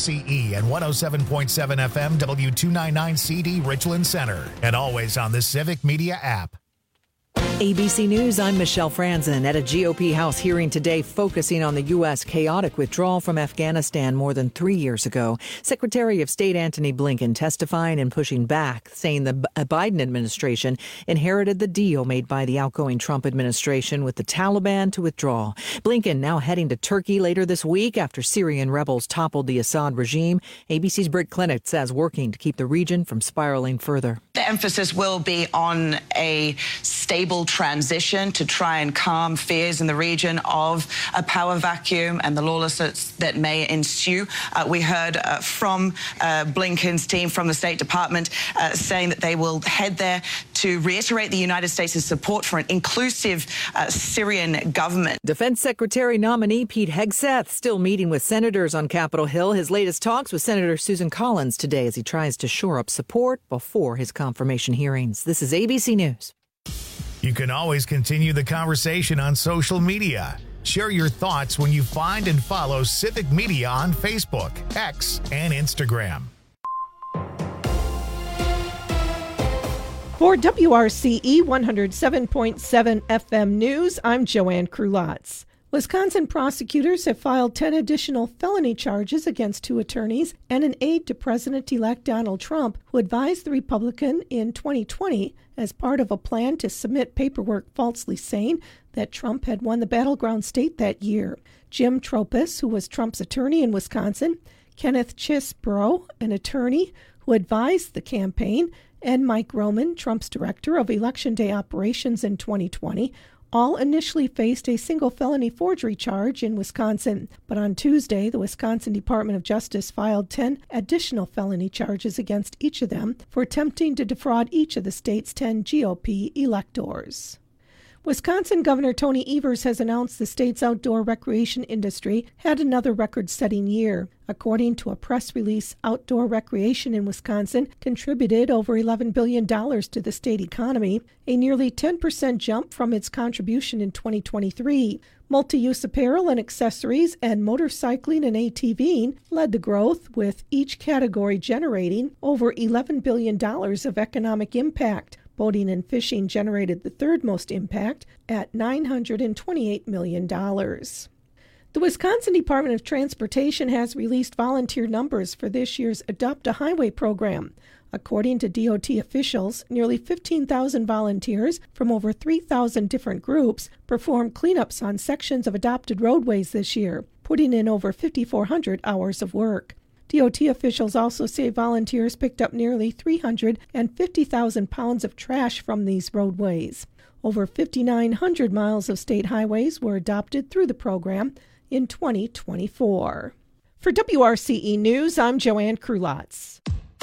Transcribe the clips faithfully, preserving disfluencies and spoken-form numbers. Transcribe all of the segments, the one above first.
C E and one oh seven point seven F M W two ninety-nine C D Richland Center. And always on the Civic Media app. A B C News, I'm Michelle Franzen. At a G O P House hearing today focusing on the U S chaotic withdrawal from Afghanistan more than three years ago, Secretary of State Antony Blinken testifying and pushing back, saying the Biden administration inherited the deal made by the outgoing Trump administration with the Taliban to withdraw. Blinken now heading to Turkey later this week after Syrian rebels toppled the Assad regime. A B C's Britt Clennett says working to keep the region from spiraling further. The emphasis will be on a stable transition to try and calm fears in the region of a power vacuum and the lawlessness that may ensue. Uh, we heard uh, from uh, Blinken's team from the State Department uh, saying that they will head there to reiterate the United States' support for an inclusive uh, Syrian government. Defense Secretary nominee Pete Hegseth still meeting with senators on Capitol Hill. His latest talks with Senator Susan Collins today as he tries to shore up support before his confirmation hearings. This is A B C News. You can always continue the conversation on social media. Share your thoughts when you find and follow Civic Media on Facebook, X, and Instagram. For W R C E one oh seven point seven F M News, I'm Joanne Krulotz. Wisconsin prosecutors have filed ten additional felony charges against two attorneys and an aide to President-elect Donald Trump, who advised the Republican in twenty twenty as part of a plan to submit paperwork falsely saying that Trump had won the battleground state that year. Jim Tropis, who was Trump's attorney in Wisconsin, Kenneth Chisbro, an attorney who advised the campaign, and Mike Roman, Trump's director of Election Day operations in twenty twenty, all initially faced a single felony forgery charge in Wisconsin. But on Tuesday, the Wisconsin Department of Justice filed ten additional felony charges against each of them for attempting to defraud each of the state's ten G O P electors. Wisconsin Governor Tony Evers has announced the state's outdoor recreation industry had another record-setting year. According to a press release, outdoor recreation in Wisconsin contributed over eleven billion dollars to the state economy, a nearly ten percent jump from its contribution in twenty twenty-three. Multi-use apparel and accessories and motorcycling and ATVing led the growth, with each category generating over eleven billion dollars of economic impact. Boating and fishing generated the third most impact at nine hundred twenty-eight million dollars. The Wisconsin Department of Transportation has released volunteer numbers for this year's Adopt a Highway program. According to D O T officials, nearly fifteen thousand volunteers from over three thousand different groups performed cleanups on sections of adopted roadways this year, putting in over five thousand four hundred hours of work. D O T officials also say volunteers picked up nearly three hundred fifty thousand pounds of trash from these roadways. Over five thousand nine hundred miles of state highways were adopted through the program in twenty twenty-four. For W R C E News, I'm Joanne Krulotz.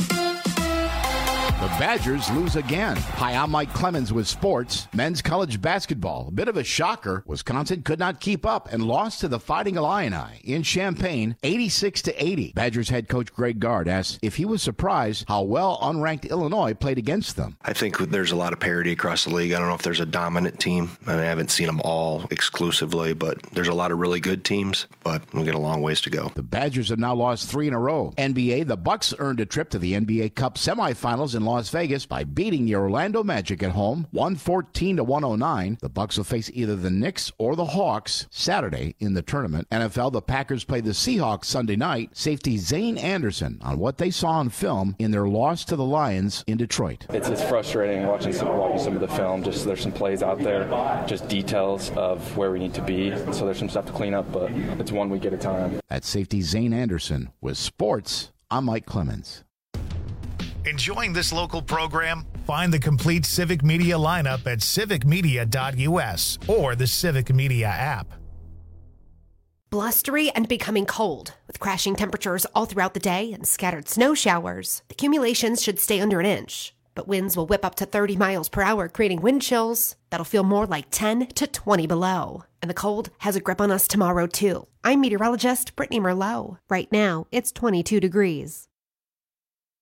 The Badgers lose again. Hi, I'm Mike Clemens with sports. Men's college basketball. A bit of a shocker. Wisconsin could not keep up and lost to the Fighting Illini in Champaign, eighty-six to eighty. Badgers head coach Greg Gard asked if he was surprised how well unranked Illinois played against them. I think there's a lot of parity across the league. I don't know if there's a dominant team. I, mean, I haven't seen them all exclusively, but there's a lot of really good teams, but we'll get a long ways to go. The Badgers have now lost three in a row. N B A, the Bucks earned a trip to the N B A Cup semifinals in Las Vegas by beating the Orlando Magic at home, one fourteen to one oh nine. The Bucks will face either the Knicks or the Hawks Saturday in the tournament. N F L, the Packers play the Seahawks Sunday night. Safety Zane Anderson on what they saw on film in their loss to the Lions in Detroit. It's, it's frustrating watching some, watching some of the film. Just there's some plays out there, just details of where we need to be. So there's some stuff to clean up, but it's one week at a time. At safety Zane Anderson with sports, I'm Mike Clemens. Enjoying this local program? Find the complete Civic Media lineup at civic media dot u s or the Civic Media app. Blustery and becoming cold, with crashing temperatures all throughout the day and scattered snow showers. The accumulations should stay under an inch, but winds will whip up to thirty miles per hour, creating wind chills that'll feel more like ten to twenty below. And the cold has a grip on us tomorrow, too. I'm meteorologist Brittany Merlot. Right now, it's twenty-two degrees.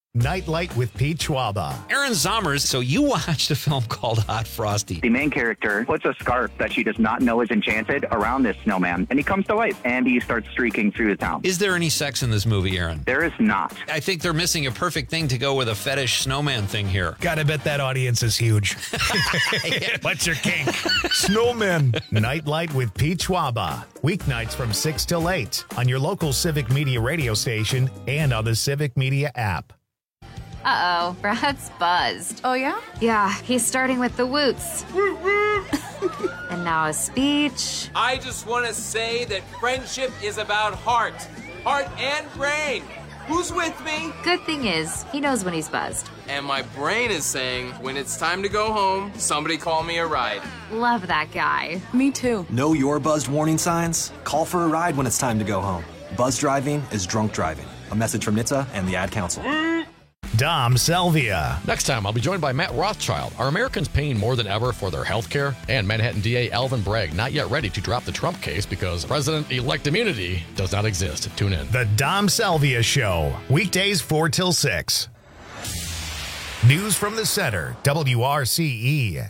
Nightlight with Pete Schwaba. Aaron Zommers, so you watched a film called Hot Frosty. The main character puts a scarf that she does not know is enchanted around this snowman, and he comes to life, and he starts streaking through the town. Is there any sex in this movie, Aaron? There is not. I think they're missing a perfect thing to go with a fetish snowman thing here. Gotta bet that audience is huge. What's your kink? Snowmen. Nightlight with Pete Schwaba. Weeknights from six till eight on your local Civic Media radio station and on the Civic Media app. Uh-oh, Brad's buzzed. Oh, yeah? Yeah, he's starting with the woots. And now a speech. I just want to say that friendship is about heart. Heart and brain. Who's with me? Good thing is, he knows when he's buzzed. And my brain is saying, when it's time to go home, somebody call me a ride. Love that guy. Me too. Know your buzzed warning signs? Call for a ride when it's time to go home. Buzz driving is drunk driving. A message from N H T S A and the Ad Council. Dom Selvia. Next time, I'll be joined by Matt Rothschild. Are Americans paying more than ever for their health care? And Manhattan D A Alvin Bragg not yet ready to drop the Trump case because President-elect immunity does not exist. Tune in. The Dom Selvia Show. Weekdays four till six. News from the center. W R C E.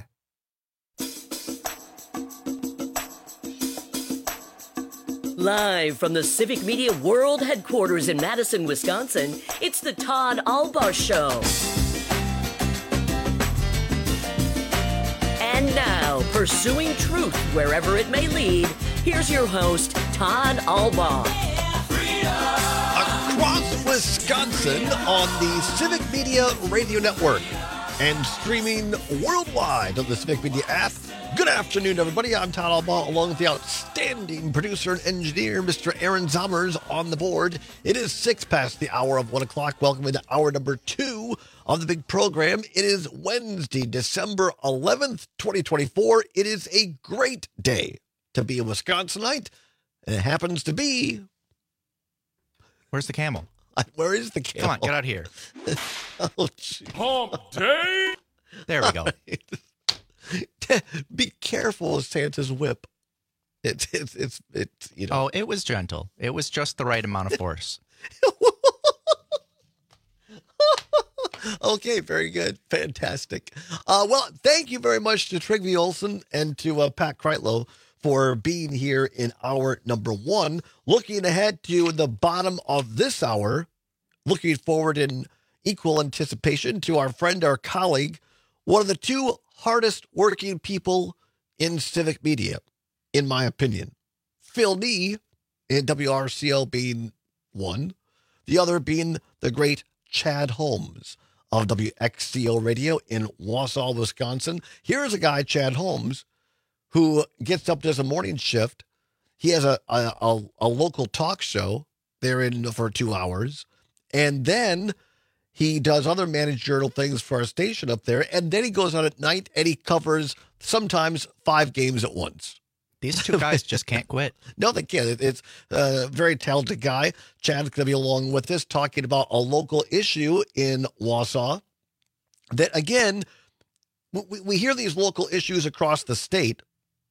Live from the Civic Media World Headquarters in Madison, Wisconsin, it's the Todd Albaugh Show. And now, pursuing truth wherever it may lead, here's your host, Todd Albaugh. Across Wisconsin on the Civic Media Radio Network and streaming worldwide on the Civic Media app. Good afternoon, everybody. I'm Todd Albaugh, along with the outstanding producer and engineer, Mister Aaron Zommers, on the board. It is six past the hour of one o'clock. Welcome to hour number two of the big program. It is Wednesday, December eleventh, twenty twenty-four. It is a great day to be a Wisconsinite, and it happens to be... Where's the camel? Where is the camel? Come on, get out here. Oh, geez. Hump day! There we go. Be careful of Santa's whip. It's, it's, it's, it's, you know. Oh, it was gentle. It was just the right amount of force. Okay, very good. Fantastic. Uh, well, thank you very much to Trygve Olsen and to uh, Pat Kreitlow for being here in hour number one. Looking ahead to the bottom of this hour, looking forward in equal anticipation to our friend, our colleague, one of the two hardest working people in civic media, in my opinion. Phil Nee in W R C L being one, the other being the great Chad Holmes of W X C O Radio in Wausau, Wisconsin. Here's a guy, Chad Holmes, who gets up, does a morning shift. He has a, a, a, a local talk show there in for two hours. And then he does other managerial things for our station up there. And then he goes out at night and he covers sometimes five games at once. These two guys just can't quit. No, they can't. It's a very talented guy. Chad's going to be along with us talking about a local issue in Wausau that, again, we, we hear these local issues across the state,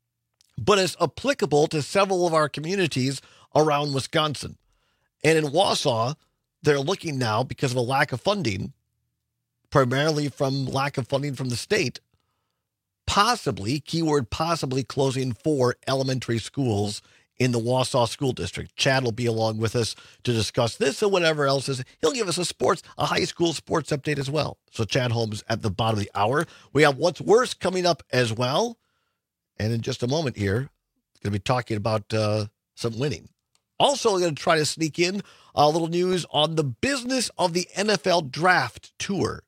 but it's applicable to several of our communities around Wisconsin. And in Wausau, they're looking now, because of a lack of funding, primarily from lack of funding from the state, possibly, keyword possibly, closing four elementary schools in the Wausau School District. Chad will be along with us to discuss this and whatever else is. He'll give us a sports, a high school sports update as well. So Chad Holmes at the bottom of the hour. We have What's Worse coming up as well. And in just a moment here, going to be talking about uh, some winning. Also, we're going to try to sneak in a little news on the business of the N F L draft tour.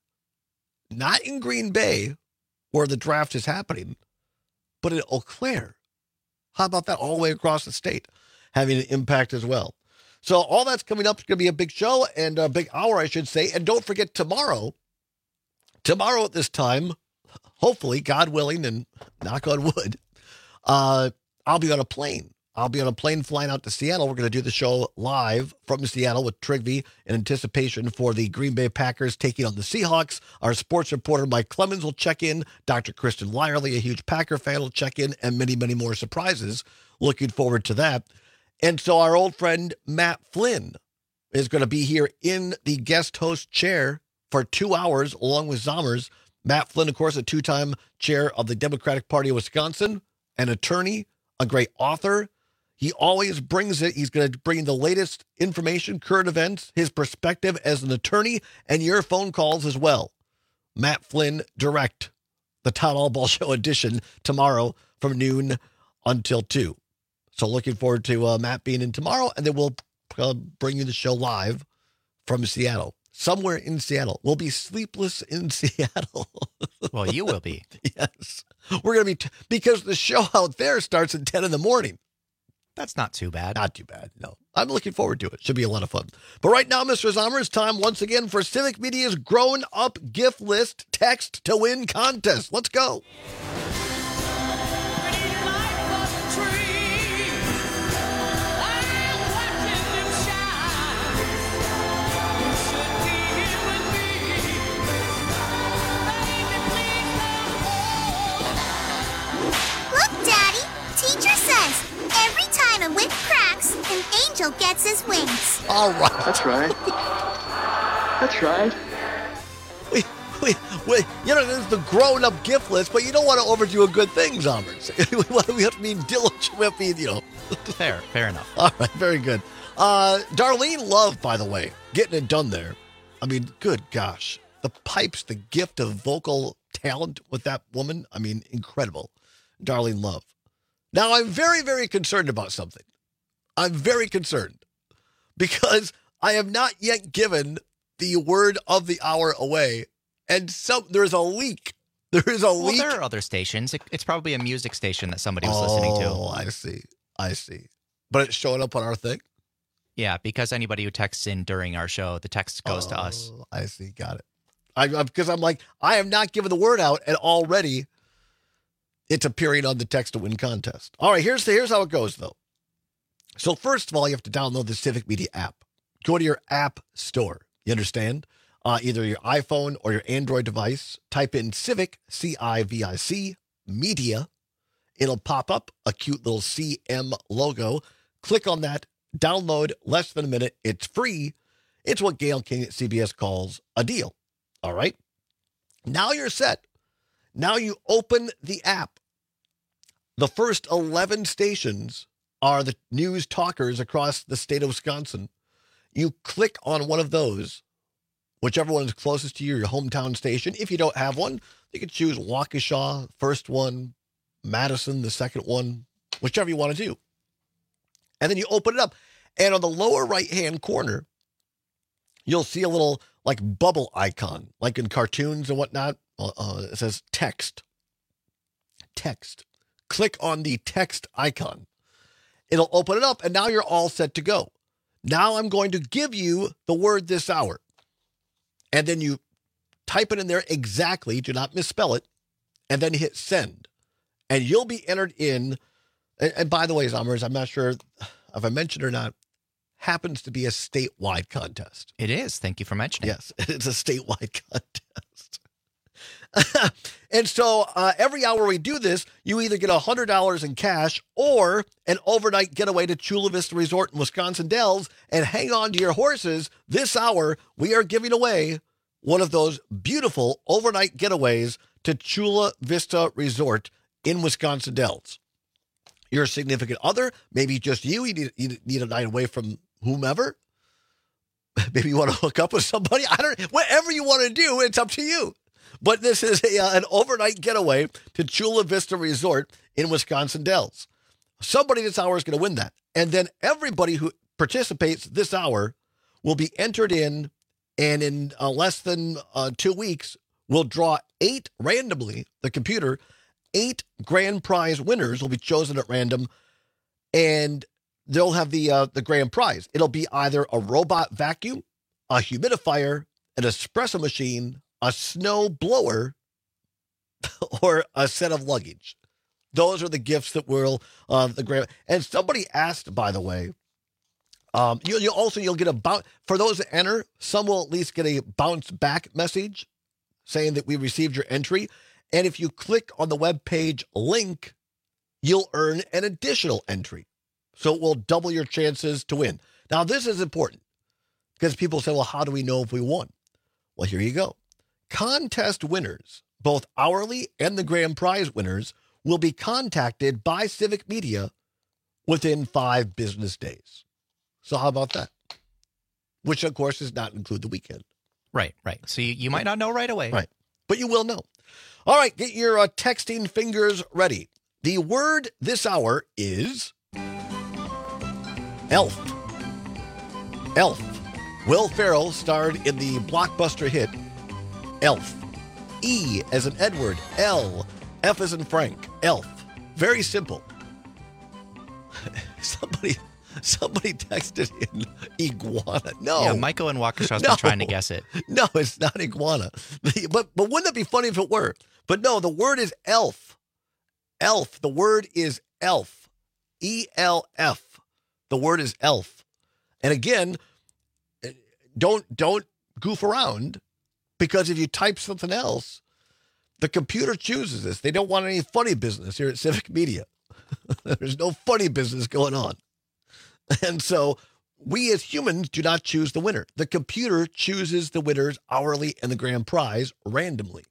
Not in Green Bay, where the draft is happening, but in Eau Claire. How about that? All the way across the state, having an impact as well. So all that's coming up. It's going to be a big show and a big hour, I should say. And don't forget tomorrow, tomorrow at this time, hopefully, God willing, and knock on wood, uh, I'll be on a plane. I'll be on a plane flying out to Seattle. We're going to do the show live from Seattle with Trygve in anticipation for the Green Bay Packers taking on the Seahawks. Our sports reporter, Mike Clemens, will check in. Doctor Kristen Lyerly, a huge Packer fan, will check in, and many, many more surprises. Looking forward to that. And so our old friend Matt Flynn is going to be here in the guest host chair for two hours along with Zommers. Matt Flynn, of course, a two-time chair of the Democratic Party of Wisconsin, an attorney, a great author. He always brings it. He's going to bring the latest information, current events, his perspective as an attorney, and your phone calls as well. Matt Flynn Direct, the Town Hall Ball Show edition tomorrow from noon until two. So looking forward to uh, Matt being in tomorrow, and then we'll uh, bring you the show live from Seattle. Somewhere in Seattle. We'll be sleepless in Seattle. Well, you will be. Yes. We're going to be, t- because the show out there starts at ten in the morning. That's not too bad. Not too bad, no. I'm looking forward to it. Should be a lot of fun. But right now, Mister Zomer, it's time once again for Civic Media's Grown Up Gift List Text to Win contest. Let's go. A whip cracks, an angel gets his wings. All right. That's right. That's right. We, we, we, you know, this is the grown-up gift list, but you don't want to overdo a good thing, Zombers. we have to be diligent. We have to be, you know. Fair, fair enough. All right, very good. Uh, Darlene Love, by the way, getting it done there. I mean, good gosh. The pipes, the gift of vocal talent with that woman, I mean, incredible. Darlene Love. Now, I'm very, very concerned about something. I'm very concerned because I have not yet given the word of the hour away, and some there's a leak. There is a well, leak. There are other stations. It, it's probably a music station that somebody was oh, listening to. Oh, I see. I see. But it's showing up on our thing? Yeah, because anybody who texts in during our show, the text goes oh, to us. I see. Got it. I, I Because I'm like, I have not given the word out, and already it's appearing on the Text to Win contest. All right, here's the, here's how it goes, though. So first of all, you have to download the Civic Media app. Go to your app store. You understand? Uh, either your iPhone or your Android device. Type in Civic, C I V I C, Media. It'll pop up a cute little C M logo. Click on that. Download. Less than a minute. It's free. It's what Gail King at C B S calls a deal. All right? Now you're set. Now you open the app. The first eleven stations are the news talkers across the state of Wisconsin. You click on one of those, whichever one is closest to you, your hometown station. If you don't have one, you can choose Waukesha, first one, Madison, the second one, whichever you want to do. And then you open it up. And on the lower right-hand corner, you'll see a little like bubble icon, like in cartoons and whatnot. Uh, it says text. Text. Click on the text icon. It'll open it up, and now you're all set to go. Now I'm going to give you the word this hour. And then you type it in there exactly, do not misspell it, and then hit send. And you'll be entered in, and, and by the way, Zommers, I'm not sure if I mentioned or not, happens to be a statewide contest. It is. Thank you for mentioning. Yes, it's a statewide contest. And so uh, every hour we do this, you either get one hundred dollars in cash or an overnight getaway to Chula Vista Resort in Wisconsin Dells. And hang on to your horses. This hour, we are giving away one of those beautiful overnight getaways to Chula Vista Resort in Wisconsin Dells. Your significant other, maybe just you, you need, you need a night away from whomever. Maybe you want to hook up with somebody. I don't, whatever you want to do, it's up to you. But this is a, uh, an overnight getaway to Chula Vista Resort in Wisconsin Dells. Somebody this hour is going to win that. And then everybody who participates this hour will be entered in, and in uh, less than uh, two weeks, we'll draw eight randomly, the computer, eight grand prize winners will be chosen at random, and they'll have the uh, the grand prize. It'll be either a robot vacuum, a humidifier, an espresso machine, a snow blower, or a set of luggage. Those are the gifts that will uh, the grand. And somebody asked, by the way, um, you you also you'll get a bounce for those that enter. Some will at least get a bounce back message saying that we received your entry. And if you click on the webpage link, you'll earn an additional entry. So it will double your chances to win. Now, this is important because people say, well, how do we know if we won? Well, here you go. Contest winners, both hourly and the grand prize winners, will be contacted by Civic Media within five business days. So how about that? Which, of course, does not include the weekend. Right, right. So you, you might not know right away. Right. But you will know. All right, get your uh, texting fingers ready. The word this hour is elf. Elf. Will Ferrell starred in the blockbuster hit Elf. E as in Edward. L. F as in Frank. Elf. Very simple. Somebody somebody texted in iguana. No. Yeah, Michael and Waukesha's no. been trying to guess it. No, it's not iguana. But but wouldn't it be funny if it were? But no, the word is elf. Elf. The word is elf. E L F. The word is elf. And again, don't don't goof around, because if you type something else, the computer chooses this. They don't want any funny business here at Civic Media. There's no funny business going on. And so we as humans do not choose the winner. The computer chooses the winners hourly and the grand prize randomly.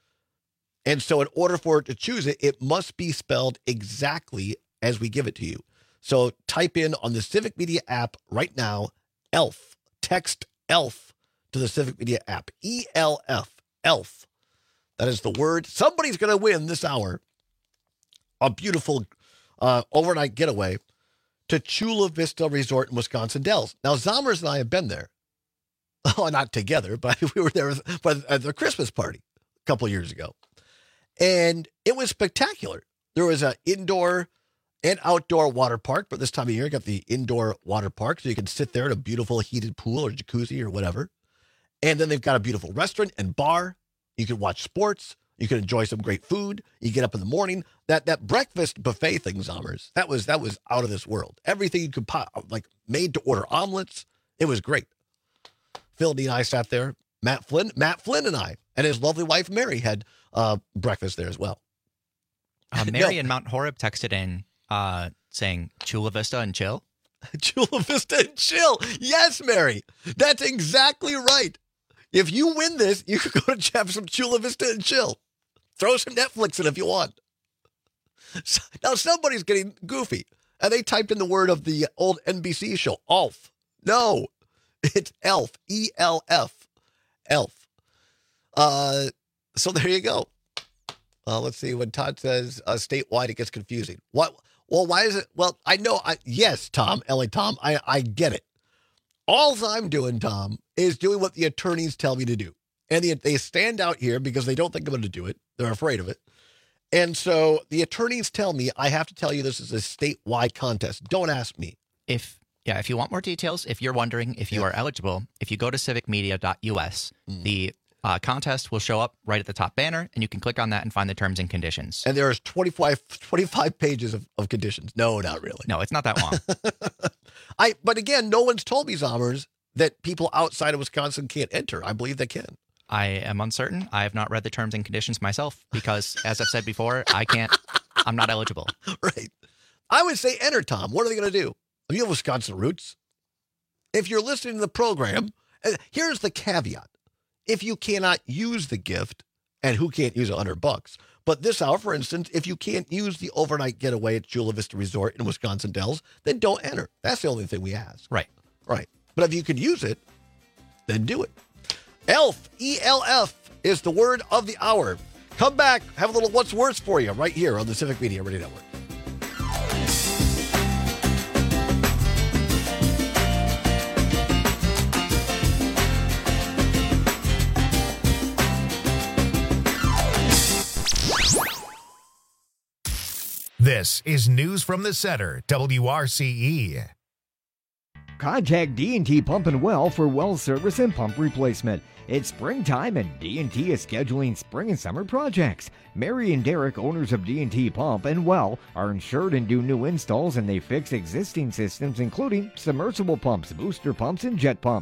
And so in order for it to choose it, it must be spelled exactly as we give it to you. So type in on the Civic Media app right now, ELF. Text ELF to the Civic Media app. E L F. ELF. That is the word. Somebody's going to win this hour a beautiful uh, overnight getaway to Chula Vista Resort in Wisconsin Dells. Now, Zommers and I have been there. Oh, not together, but we were there at the Christmas party a couple of years ago. And it was spectacular. There was an indoor and outdoor water park, but this time of year, you got the indoor water park, so you can sit there in a beautiful heated pool or jacuzzi or whatever. And then they've got a beautiful restaurant and bar. You can watch sports. You can enjoy some great food. You get up in the morning. That that breakfast buffet thing, Zommers, that was that was out of this world. Everything you could pop, like made to order omelets. It was great. Phil and I sat there. Matt Flynn, Matt Flynn and I, and his lovely wife Mary had uh, breakfast there as well. Uh, Mary No. in Mount Horeb texted in uh, saying Chula Vista and chill. Chula Vista and chill. Yes, Mary. That's exactly right. If you win this, you could go to have some Chula Vista and chill. Throw some Netflix in if you want. So, now, somebody's getting goofy, and they typed in the word of the old N B C show, Alf. No, it's Elf. E L F. Elf. Uh, so there you go. Uh, let's see. When Todd says uh, statewide, it gets confusing. What? Well, why is it? Well, I know. I yes, Tom, L A Tom, I, I get it. All I'm doing, Tom, is doing what the attorneys tell me to do. And they, they stand out here because they don't think I'm going to do it. They're afraid of it. And so the attorneys tell me I have to tell you this is a statewide contest. Don't ask me. If yeah, if you want more details, if you're wondering if you Yeah. are eligible, if you go to civic media dot U S, Mm. the uh, contest will show up right at the top banner, and you can click on that and find the terms and conditions. And there's twenty-five, twenty-five pages of, of conditions. No, not really. No, it's not that long. I. But again, no one's told me, Zommers, that people outside of Wisconsin can't enter. I believe they can. I am uncertain. I have not read the terms and conditions myself because, as I've said before, I can't, I'm not eligible. Right. I would say enter, Tom. What are they going to do? You have Wisconsin roots. If you're listening to the program, and here's the caveat. If you cannot use the gift, and who can't use a hundred bucks? But this hour, for instance, if you can't use the overnight getaway at Chula Vista Resort in Wisconsin Dells, then don't enter. That's the only thing we ask. Right. Right. But if you could use it, then do it. ELF, E L F, is the word of the hour. Come back, have a little what's worse for you right here on the Civic Media Radio Network. This is News from the Center, W R C E. Contact D and T Pump and Well for well service and pump replacement. It's springtime and D and T is scheduling spring and summer projects. Mary and Derek, owners of D and T Pump and Well, are insured and do new installs, and they fix existing systems including submersible pumps, booster pumps, and jet pumps.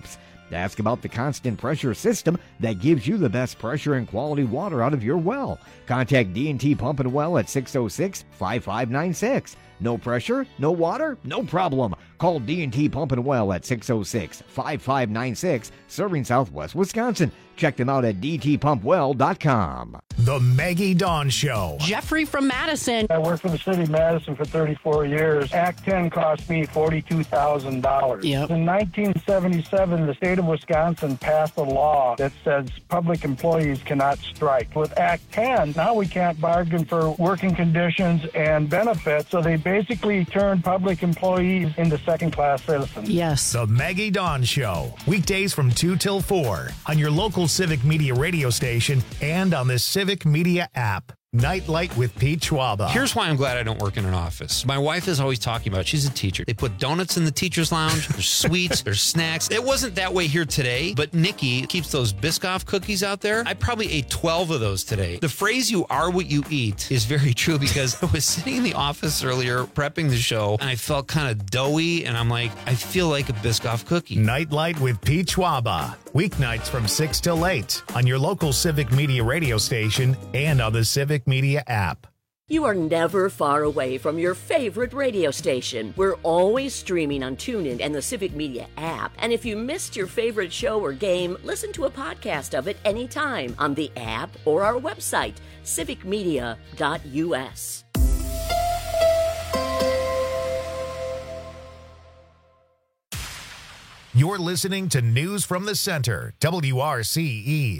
Ask about the constant pressure system that gives you the best pressure and quality water out of your well. Contact D and T Pump and Well at six oh six, five five nine six. No pressure, no water, no problem. Call D and T Pump and Well at six oh six, five five nine six, serving Southwest Wisconsin. Check them out at d t pump well dot com. The Maggie Dawn Show. Jeffrey from Madison. I worked for the city of Madison for thirty-four years. Act ten cost me forty-two thousand dollars. Yep. In nineteen seventy-seven, the state of Wisconsin passed a law that says public employees cannot strike. With Act ten, now we can't bargain for working conditions and benefits, so they basically turned public employees into second-class citizens. Yes. The Maggie Dawn Show. Weekdays from two till four on your local Civic Media radio station and on the Civic Media app. Nightlight with Pete Schwaba. Here's why I'm glad I don't work in an office. My wife is always talking about, she's a teacher. They put donuts in the teacher's lounge. There's sweets. There's snacks. It wasn't that way here today, but Nikki keeps those Biscoff cookies out there. I probably ate twelve of those today. The phrase, you are what you eat, is very true because I was sitting in the office earlier prepping the show and I felt kind of doughy and I'm like, I feel like a Biscoff cookie. Nightlight with Pete Schwaba. Weeknights from six till eight on your local Civic Media radio station and on the Civic Media app. You are never far away from your favorite radio station. We're always streaming on TuneIn and the Civic Media app. And if you missed your favorite show or game, listen to a podcast of it anytime on the app or our website, civic media dot u s. You're listening to News from the Center, W R C E.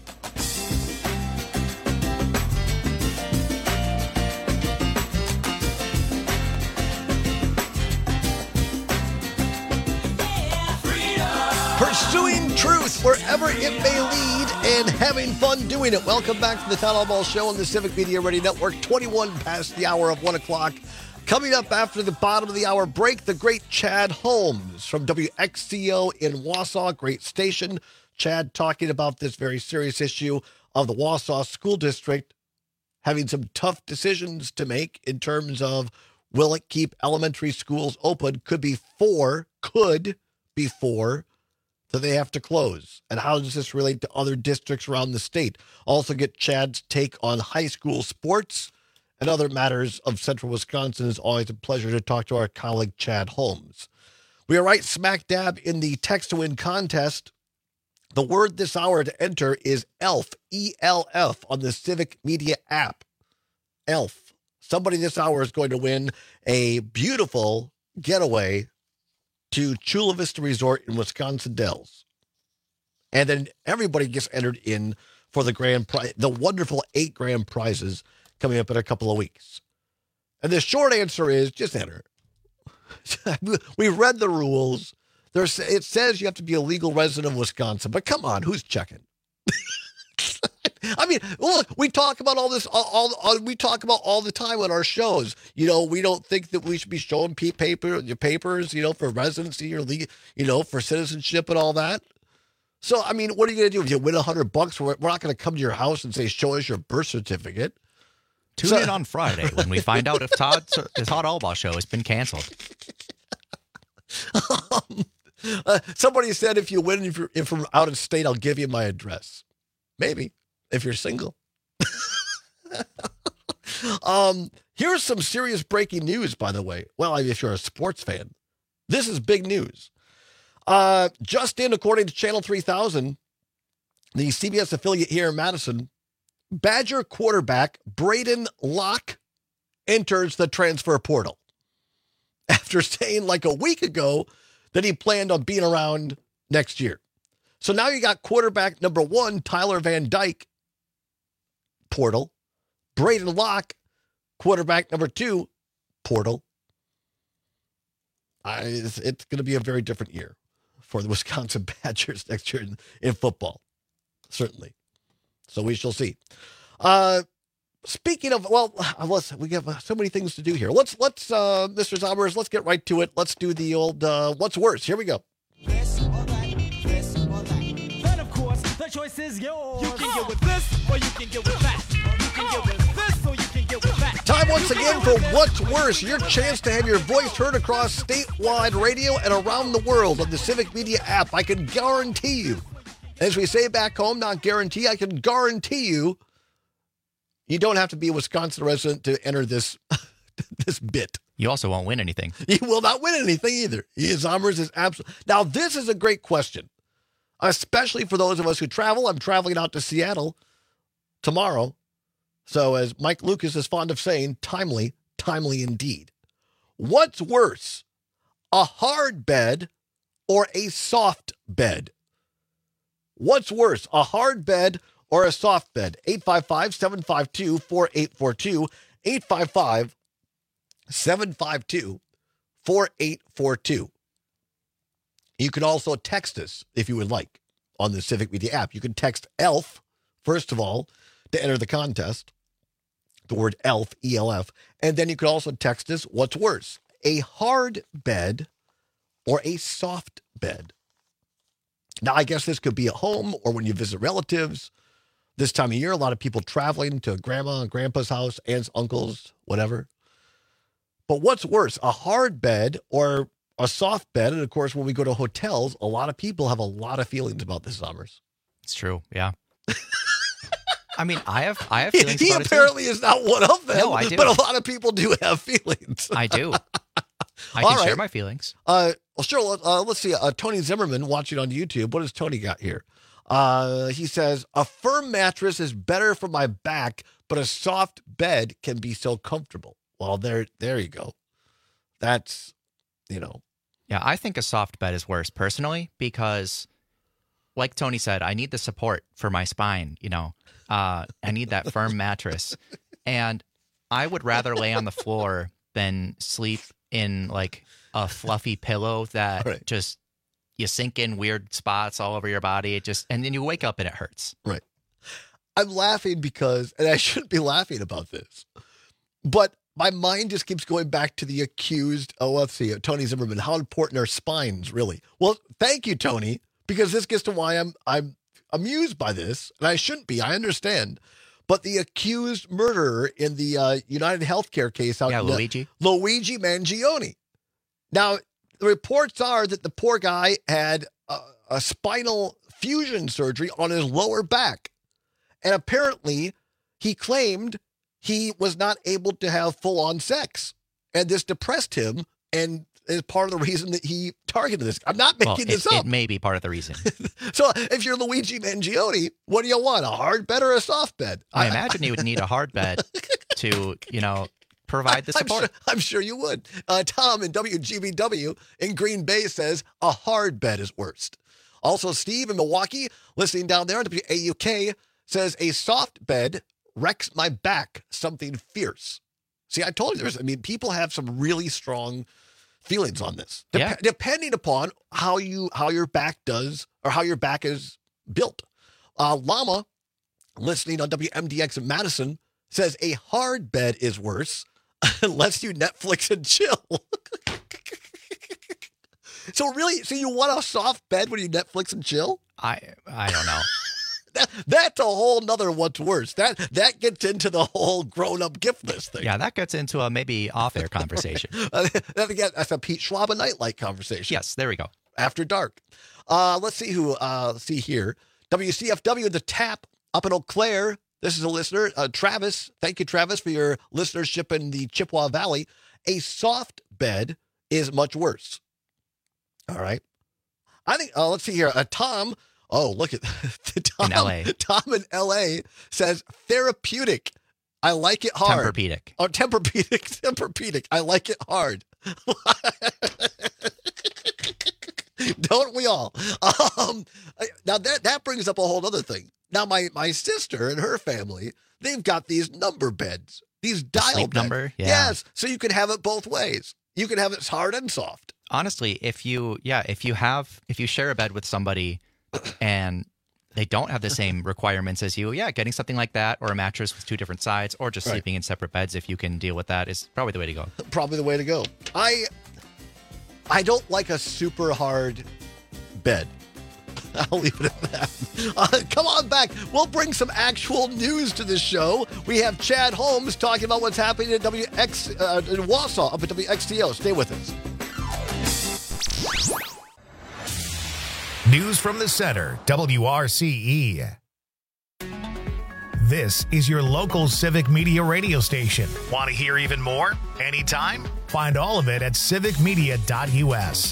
Pursuing truth wherever it may lead and having fun doing it. Welcome back to the Town Hall Ball Show on the Civic Media Radio Network, twenty-one past the hour of one o'clock. Coming up after the bottom of the hour break, the great Chad Holmes from W X C O in Wausau, great station. Chad talking about this very serious issue of the Wausau School District having some tough decisions to make in terms of will it keep elementary schools open? Could be four, could be four that they have to close. And how does this relate to other districts around the state? Also get Chad's take on high school sports and other matters of central Wisconsin. It's always a pleasure to talk to our colleague, Chad Holmes. We are right smack dab in the text to win contest. The word this hour to enter is ELF, E L F, on the Civic Media app. ELF. Somebody this hour is going to win a beautiful getaway to Chula Vista Resort in Wisconsin Dells. And then everybody gets entered in for the grand prize, the wonderful eight grand prizes coming up in a couple of weeks. And the short answer is just enter. We read the rules. There's, it says you have to be a legal resident of Wisconsin, but come on, who's checking? I mean, look, we talk about all this, all, all we talk about all the time on our shows. You know, we don't think that we should be showing paper, your papers, you know, for residency or legal, you know, for citizenship and all that. So, I mean, what are you going to do if you win a hundred bucks? We're not going to come to your house and say, "Show us your birth certificate." Tune so, in on Friday when we find out if Todd's his Hot Alba show has been canceled. um, uh, somebody said, "If you win, if you're if from out of state, I'll give you my address." Maybe. If you're single. um, here's some serious breaking news, by the way. Well, if you're a sports fan, this is big news. Uh, just in, according to Channel three thousand, the C B S affiliate here in Madison, Badger quarterback Braden Locke enters the transfer portal after saying like a week ago that he planned on being around next year. So now you got quarterback number one, Tyler Van Dyke, portal. Braden Locke, quarterback number two, portal. I, it's it's going to be a very different year for the Wisconsin Badgers next year in, in football, certainly. So we shall see. Uh, speaking of, well, let's, we have so many things to do here. Let's, let's, uh, Mister Zommers, let's get right to it. Let's do the old, uh, what's worse? Here we go. This or that, this or that. Then, of course, the choice is yours. You can get with this or you can get with that. You can get with this or you can get with that. Time once again for What's Worse, your chance to have your voice heard across statewide radio and around the world on the Civic Media app. I can guarantee you, as we say back home, not guarantee, I can guarantee you, you don't have to be a Wisconsin resident to enter this this bit. You also won't win anything. You will not win anything either. Zombers is absolutely. Now, this is a great question, especially for those of us who travel. I'm traveling out to Seattle tomorrow. So, as Mike Lucas is fond of saying, timely, timely indeed. What's worse, a hard bed or a soft bed? What's worse, a hard bed or a soft bed? eight five five, seven five two, four eight four two, eight five five, seven five two, four eight four two. You can also text us if you would like on the Civic Media app. You can text ELF, first of all, to enter the contest. The word ELF, E L F. And then you could also text us, what's worse, a hard bed or a soft bed? Now, I guess this could be at home or when you visit relatives. This time of year, a lot of people traveling to grandma and grandpa's house, aunts, uncles, whatever. But what's worse, a hard bed or a soft bed? And of course, when we go to hotels, a lot of people have a lot of feelings about this, Summers. It's true, yeah. I mean, I have I have feelings he about apparently it too. is not one of them. No, I do. But a lot of people do have feelings. I do. I All can right. share my feelings. Uh, well, sure. Uh, let's see. Uh, Tony Zimmerman watching on YouTube. What has Tony got here? Uh, he says, a firm mattress is better for my back, but a soft bed can be so comfortable. Well, there, there you go. That's, you know. Yeah, I think a soft bed is worse personally because, like Tony said, I need the support for my spine, you know. Uh, I need that firm mattress. And I would rather lay on the floor than sleep in like a fluffy pillow that right. just you sink in weird spots all over your body. It just and then you wake up and it hurts. Right. I'm laughing because, and I shouldn't be laughing about this, but my mind just keeps going back to the accused. Oh, let's see, Tony Zimmerman. How important are spines, really? Well, thank you, Tony, because this gets to why I'm I'm amused by this, and I shouldn't be. I understand. But the accused murderer in the uh, United Healthcare case out yeah, in Luigi. Uh, Luigi Mangione. Now, the reports are that the poor guy had a, a spinal fusion surgery on his lower back. And apparently, he claimed he was not able to have full-on sex. And this depressed him and is part of the reason that he targeted this. I'm not making well, it, this up. It may be part of the reason. So if you're Luigi Mangione, what do you want? A hard bed or a soft bed? I, I imagine you would need a hard bed to, you know, provide the support. I'm sure, I'm sure you would. Uh, Tom in W G B W in Green Bay says a hard bed is worst. Also, Steve in Milwaukee, listening down there on W A U K, says a soft bed wrecks my back, something fierce. See, I told you there's, I mean, people have some really strong feelings on this. Dep- yeah. Depending upon how you how your back does or how your back is built. Uh, Llama, listening on W M D X in Madison, says a hard bed is worse unless you Netflix and chill. So really, so you want a soft bed when you Netflix and chill? I I don't know. that, that's a whole nother what's worse. That that gets into the whole grown-up gift list thing. Yeah, that gets into a maybe off-air conversation. uh, that again, that's a Pete Schwab a nightlight conversation. Yes, there we go. After dark. Uh, let's see who. Uh, let's see here. W C F W, The Tap up in Eau Claire. This is a listener, uh, Travis. Thank you, Travis, for your listenership in the Chippewa Valley. A soft bed is much worse. All right. I think, uh, let's see here. Uh, Tom, oh, look at Tom, in L A. Tom in L A says therapeutic. I like it hard. Tempur-pedic. Oh, Tempur-pedic. Tempur-pedic. I like it hard. Don't we all? Um, now, that, that brings up a whole other thing. Now, my, my sister and her family, they've got these number beds, these dial Sleep beds. number? Yeah. Yes, so you can have it both ways. You can have it hard and soft. Honestly, if you, yeah, if you have, if you share a bed with somebody and they don't have the same requirements as you, yeah, getting something like that or a mattress with two different sides or just Right. sleeping in separate beds, if you can deal with that, is probably the way to go. Probably the way to go. I I don't like a super hard bed. I'll leave it at that. Uh, come on back. We'll bring some actual news to this show. We have Chad Holmes talking about what's happening at W X uh, in Wausau up at W X T O. Stay with us. News from the center, W R C E. This is your local civic media radio station. Want to hear even more? Anytime? Find all of it at civic media dot U S.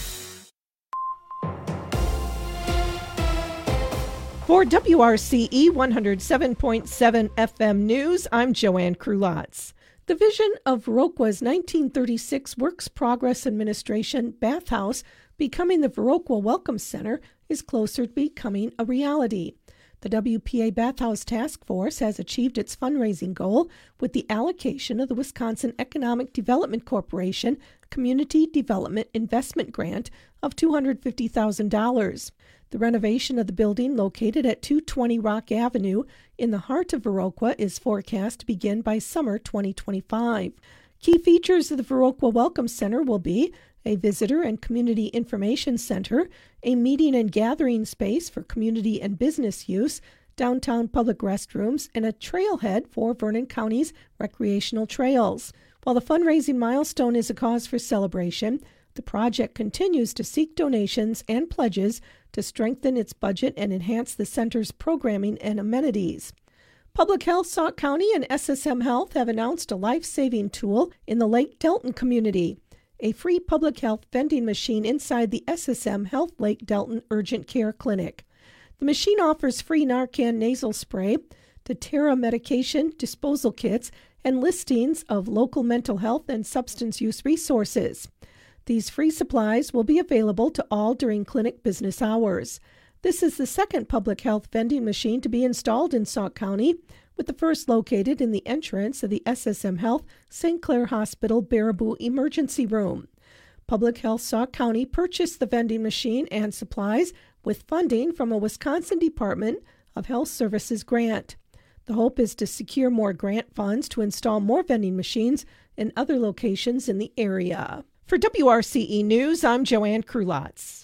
For W R C E one oh seven point seven F M News, I'm Joanne Krulotz. The vision of Viroqua's nineteen thirty-six Works Progress Administration bathhouse becoming the Viroqua Welcome Center is closer to becoming a reality. The W P A Bathhouse Task Force has achieved its fundraising goal with the allocation of the Wisconsin Economic Development Corporation Community Development Investment Grant of two hundred fifty thousand dollars. The renovation of the building located at two twenty Rock Avenue in the heart of Viroqua is forecast to begin by summer twenty twenty-five. Key features of the Viroqua Welcome Center will be a visitor and community information center, a meeting and gathering space for community and business use, downtown public restrooms, and a trailhead for Vernon County's recreational trails. While the fundraising milestone is a cause for celebration, the project continues to seek donations and pledges to strengthen its budget and enhance the center's programming and amenities. Public Health Sauk County and S S M Health have announced a life-saving tool in the Lake Delton community, a free public health vending machine inside the S S M Health Lake Delton Urgent Care Clinic. The machine offers free Narcan nasal spray, doTERRA medication disposal kits, and listings of local mental health and substance use resources. These free supplies will be available to all during clinic business hours. This is the second public health vending machine to be installed in Sauk County, with the first located in the entrance of the S S M Health Saint Clair Hospital Baraboo Emergency Room. Public Health Sauk County purchased the vending machine and supplies with funding from a Wisconsin Department of Health Services grant. The hope is to secure more grant funds to install more vending machines in other locations in the area. For W R C E News, I'm Joanne Krulotz.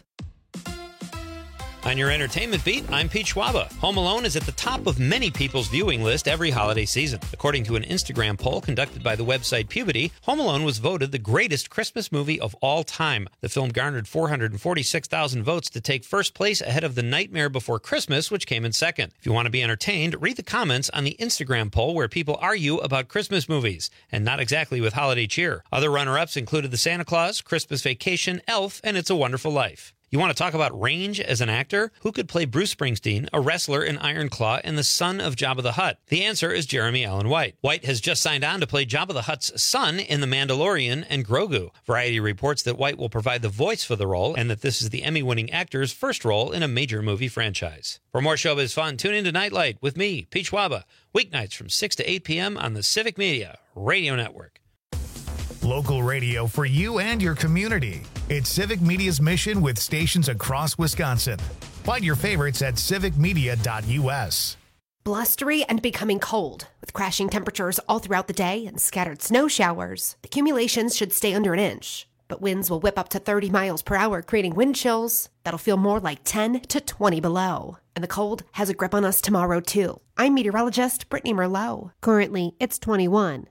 On your entertainment beat, I'm Pete Schwaba. Home Alone is at the top of many people's viewing list every holiday season. According to an Instagram poll conducted by the website Puberty, Home Alone was voted the greatest Christmas movie of all time. The film garnered four hundred forty-six thousand votes to take first place ahead of The Nightmare Before Christmas, which came in second. If you want to be entertained, read the comments on the Instagram poll where people argue about Christmas movies, and not exactly with holiday cheer. Other runner-ups included The Santa Claus, Christmas Vacation, Elf, and It's a Wonderful Life. You want to talk about range as an actor? Who could play Bruce Springsteen, a wrestler in Iron Claw, and the son of Jabba the Hutt? The answer is Jeremy Allen White. White has just signed on to play Jabba the Hutt's son in The Mandalorian and Grogu. Variety reports that White will provide the voice for the role and that this is the Emmy-winning actor's first role in a major movie franchise. For more showbiz fun, tune in to Nightlight with me, Pete Schwaba, weeknights from six to eight p.m. on the Civic Media Radio Network. Local radio for you and your community. It's Civic Media's mission with stations across Wisconsin. Find your favorites at civic media dot U S. Blustery and becoming cold, with crashing temperatures all throughout the day and scattered snow showers. The accumulations should stay under an inch, but winds will whip up to thirty miles per hour, creating wind chills that'll feel more like ten to twenty below. And the cold has a grip on us tomorrow, too. I'm meteorologist Brittany Merlot. Currently, it's twenty-one.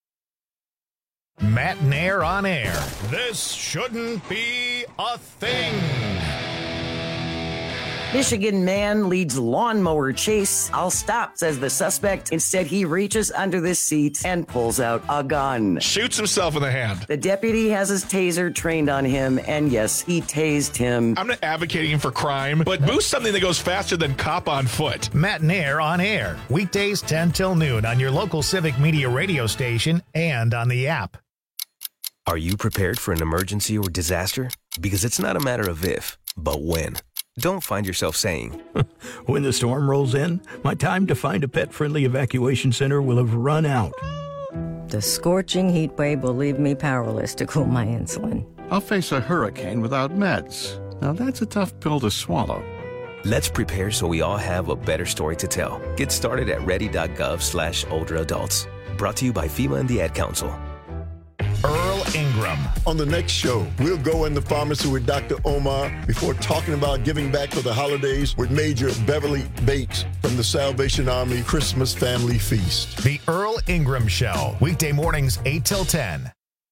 Matt Nair on air. This shouldn't be a thing. Michigan man leads lawnmower chase. I'll stop, says the suspect. Instead, he reaches under the seat and pulls out a gun. Shoots himself in the hand. The deputy has his taser trained on him, and yes, he tased him. I'm not advocating for crime, but boost something that goes faster than cop on foot. Matt Nair on air. Weekdays ten till noon on your local Civic Media radio station and on the app. Are you prepared for an emergency or disaster? Because it's not a matter of if, but when. Don't find yourself saying, when the storm rolls in, my time to find a pet-friendly evacuation center will have run out. The scorching heat wave will leave me powerless to cool my insulin. I'll face a hurricane without meds. Now that's a tough pill to swallow. Let's prepare so we all have a better story to tell. Get started at ready.gov slash older adults. Brought to you by FEMA and the Ad Council. Earl Ingram. On the next show, we'll go in the pharmacy with Doctor Omar before talking about giving back for the holidays with Major Beverly Bates from the Salvation Army Christmas Family Feast. The Earl Ingram Show, weekday mornings eight till ten.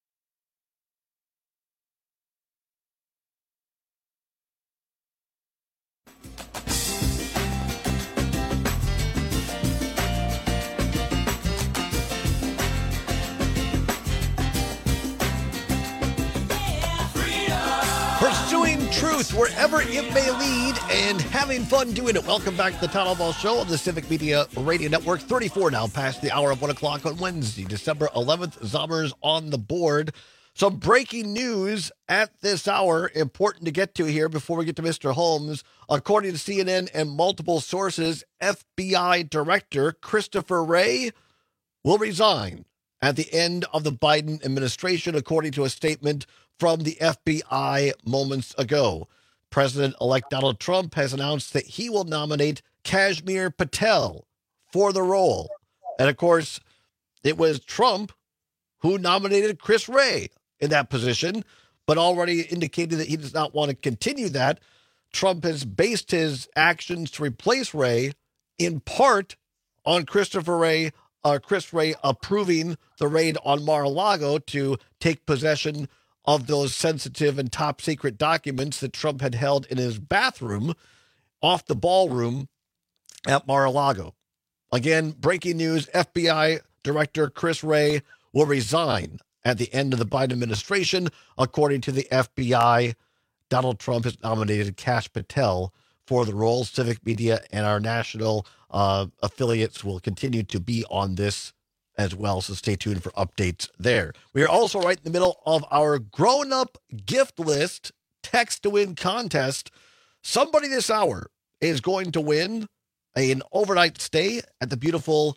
Pursuing truth wherever it may lead and having fun doing it. Welcome back to the Town Hall Ball Show on the Civic Media Radio Network. thirty-four now past the hour of one o'clock on Wednesday, December eleventh. Zommers on the board. Some breaking news at this hour, important to get to here before we get to Mister Holmes. According to C N N and multiple sources, F B I Director Christopher Wray will resign at the end of the Biden administration, according to a statement from the F B I moments ago. President-elect Donald Trump has announced that he will nominate Kashmir Patel for the role. And of course, it was Trump who nominated Chris Wray in that position, but already indicated that he does not want to continue that. Trump has based his actions to replace Wray in part on Christopher Wray, uh, Chris Wray approving the raid on Mar-a-Lago to take possession of those sensitive and top secret documents that Trump had held in his bathroom off the ballroom at Mar-a-Lago. Again, breaking news, F B I Director Chris Wray will resign at the end of the Biden administration. According to the F B I, Donald Trump has nominated Kash Patel for the role. Civic Media and our national uh, affiliates will continue to be on this as well, so stay tuned for updates there. We are also right in the middle of our grown-up gift list text to win contest. Somebody this hour is going to win an overnight stay at the beautiful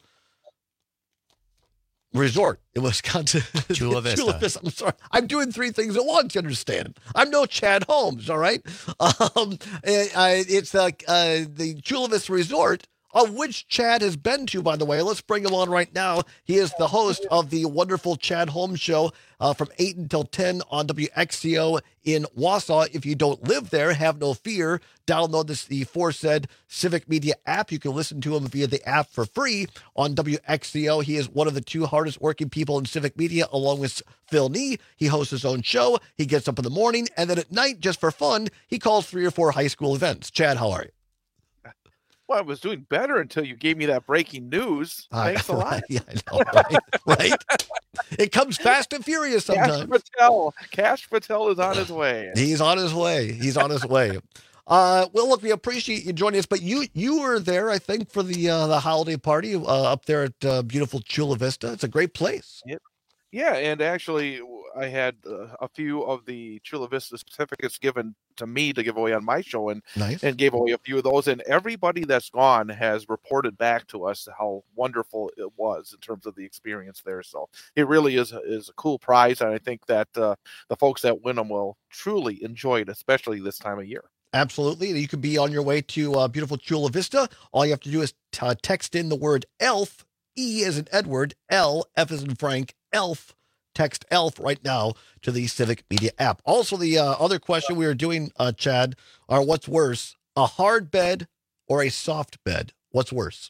resort in Wisconsin. Chula Vista. Chula Vista. I'm sorry. I'm doing three things at once, you understand. I'm no Chad Holmes, all right? Um, I, it's like uh, the Chula Vista Resort, of which Chad has been to, by the way. Let's bring him on right now. He is the host of the wonderful Chad Holmes Show uh, from eight until ten on W X C O in Wausau. If you don't live there, have no fear. Download this, the aforesaid Civic Media app. You can listen to him via the app for free on W X C O. He is one of the two hardest working people in Civic Media, along with Phil Nee. He hosts his own show. He gets up in the morning, and then at night, just for fun, he calls three or four high school events. Chad, how are you? Well, I was doing better until you gave me that breaking news. Thanks uh, a lot. Yeah, I know, right? right? It comes fast and furious sometimes. Kash Patel. Kash Patel is on his way. He's on his way. He's on his way. Uh, well, look, we appreciate you joining us, but you you were there, I think, for the uh, the holiday party uh, up there at uh, beautiful Chula Vista. It's a great place. Yep. Yeah, and actually, I had uh, a few of the Chula Vista certificates given to me to give away on my show, and nice. and gave away a few of those. And everybody that's gone has reported back to us how wonderful it was in terms of the experience there. So it really is a, is a cool prize, and I think that uh, the folks that win them will truly enjoy it, especially this time of year. Absolutely. You could be on your way to uh, beautiful Chula Vista. All you have to do is t- uh, text in the word ELF, E as in Edward, L, F as in Frank, ELF. Text ELF right now to the Civic Media app. Also, the uh, other question we were doing, uh, Chad, are what's worse, a hard bed or a soft bed? What's worse?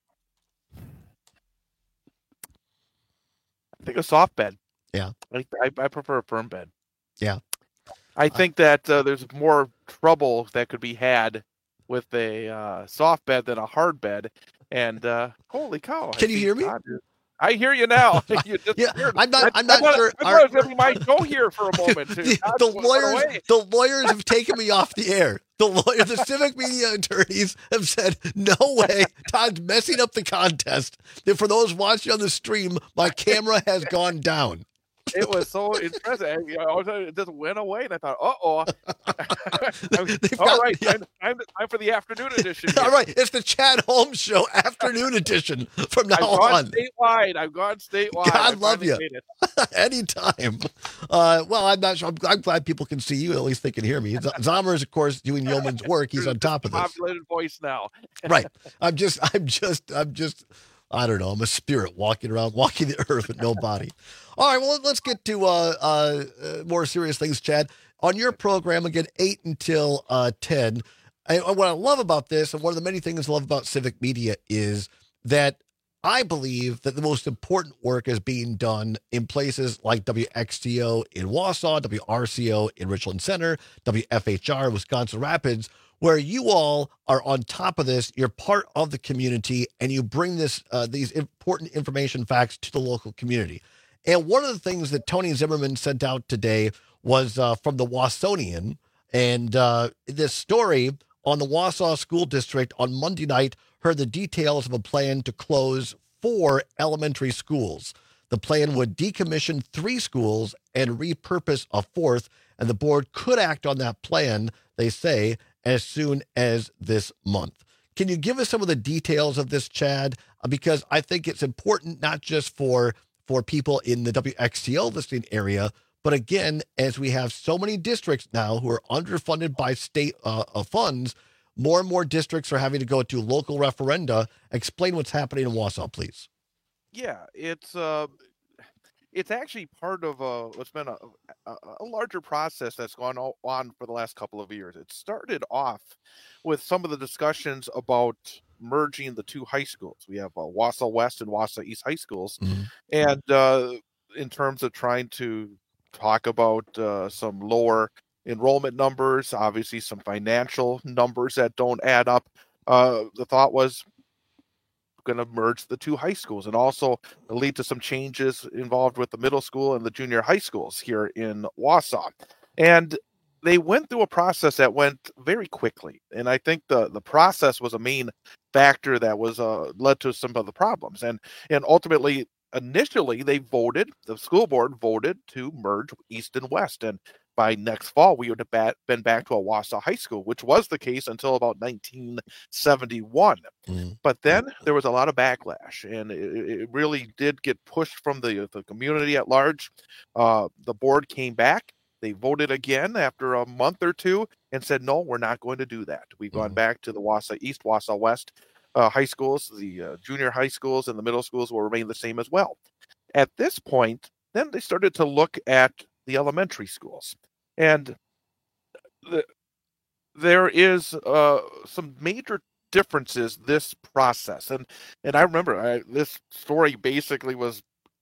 I think a soft bed. Yeah. I, I, I prefer a firm bed. Yeah. I think that uh, there's more trouble that could be had with a uh, soft bed than a hard bed. And uh, holy cow. Can I you hear me? God, I hear you now. You just yeah, I'm not. I'm not I sure. I thought our... we might go here for a moment. the, the lawyers, the lawyers have taken me off the air. The lawyer, the Civic Media attorneys have said, "No way, Todd's messing up the contest." And for those watching on the stream, my camera has gone down. It was so impressive. You know, it just went away, and I thought, "Uh oh." All right, yeah. time, time, time for the afternoon edition. All right, it's the Chad Holmes Show afternoon edition from now I've gone on. Statewide, I've gone statewide. God love you. Anytime. Uh, well, I'm not sure. I'm, I'm glad people can see you. At least they can hear me. Zommer is, of course, doing yeoman's work. He's on top of this. Populated voice now. Right. I'm just. I'm just. I'm just. I don't know. I'm a spirit walking around, walking the earth with no body. All right, well, let's get to uh, uh, uh, more serious things, Chad. On your program, again, eight until uh, ten, I, what I love about this, and one of the many things I love about Civic Media, is that I believe that the most important work is being done in places like W X T O in Wausau, W R C O in Richland Center, W F H R in Wisconsin Rapids, where you all are on top of this. You're part of the community, and you bring this uh, these important information facts to the local community. And one of the things that Tony Zimmerman sent out today was uh, from the Wausonian, and uh, this story on the Wausau School District on Monday night heard the details of a plan to close four elementary schools. The plan would decommission three schools and repurpose a fourth, and the board could act on that plan, they say, as soon as this month. Can you give us some of the details of this, Chad? Uh, because I think it's important not just for, for people in the W X T O listening area, but again, as we have so many districts now who are underfunded by state uh, uh, funds, more and more districts are having to go to local referenda. Explain what's happening in Wausau, please. Yeah, it's uh, it's actually part of uh, what's been a, a, a larger process that's gone on for the last couple of years. It started off with some of the discussions about merging the two high schools. We have uh, Wausau West and Wausau East high schools, mm-hmm. and uh, in terms of trying to talk about uh, some lower enrollment numbers, obviously some financial numbers that don't add up. Uh, the thought was going to merge the two high schools and also lead to some changes involved with the middle school and the junior high schools here in Wausau. And they went through a process that went very quickly. And I think the, the process was a main factor that was uh, led to some of the problems. And, and ultimately, initially, they voted, the school board voted to merge East and West. And by next fall, we would have bat, been back to a Wausau high school, which was the case until about nineteen seventy-one. Mm-hmm. But then there was a lot of backlash, and it, it really did get pushed from the, the community at large. Uh, the board came back. They voted again after a month or two and said, no, we're not going to do that. We've mm-hmm. gone back to the Wausau East, Wausau West uh, high schools. The uh, junior high schools and the middle schools will remain the same as well. At this point, then they started to look at the elementary schools. And the, there is uh, some major differences this process. And and I remember I, this story basically was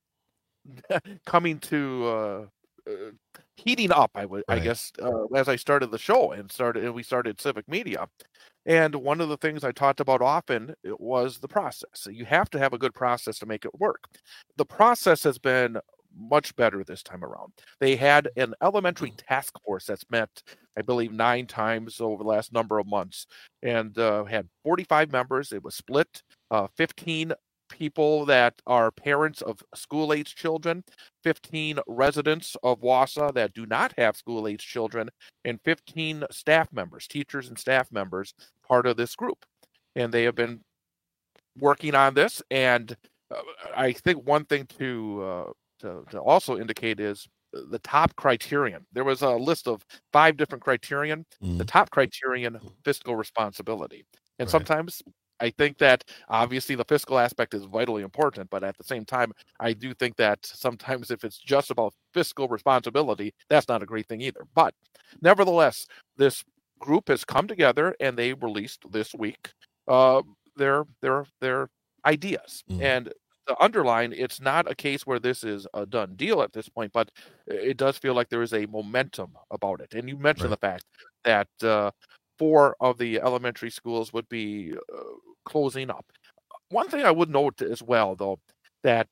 coming to uh, uh, heating up, I would right. I guess, uh, as I started the show and started and we started Civic Media. And one of the things I talked about often was the process. So you have to have a good process to make it work. The process has been much better this time around. They had an elementary task force that's met, I believe, nine times over the last number of months, and uh, had forty-five members. It was split, uh, fifteen people that are parents of school-age children, fifteen residents of Wausau that do not have school-age children, and fifteen staff members, teachers and staff members, part of this group. And they have been working on this, and uh, I think one thing to uh, To, to also indicate is the top criterion. There was a list of five different criterion. Mm. The top criterion, fiscal responsibility. And right. sometimes I think that obviously the fiscal aspect is vitally important, but at the same time, I do think that sometimes if it's just about fiscal responsibility, that's not a great thing either. But nevertheless, this group has come together and they released this week uh, their their their ideas. Mm. And to underline, it's not a case where this is a done deal at this point, but it does feel like there is a momentum about it. And you mentioned right. the fact that uh, four of the elementary schools would be uh, closing up. One thing I would note as well, though, that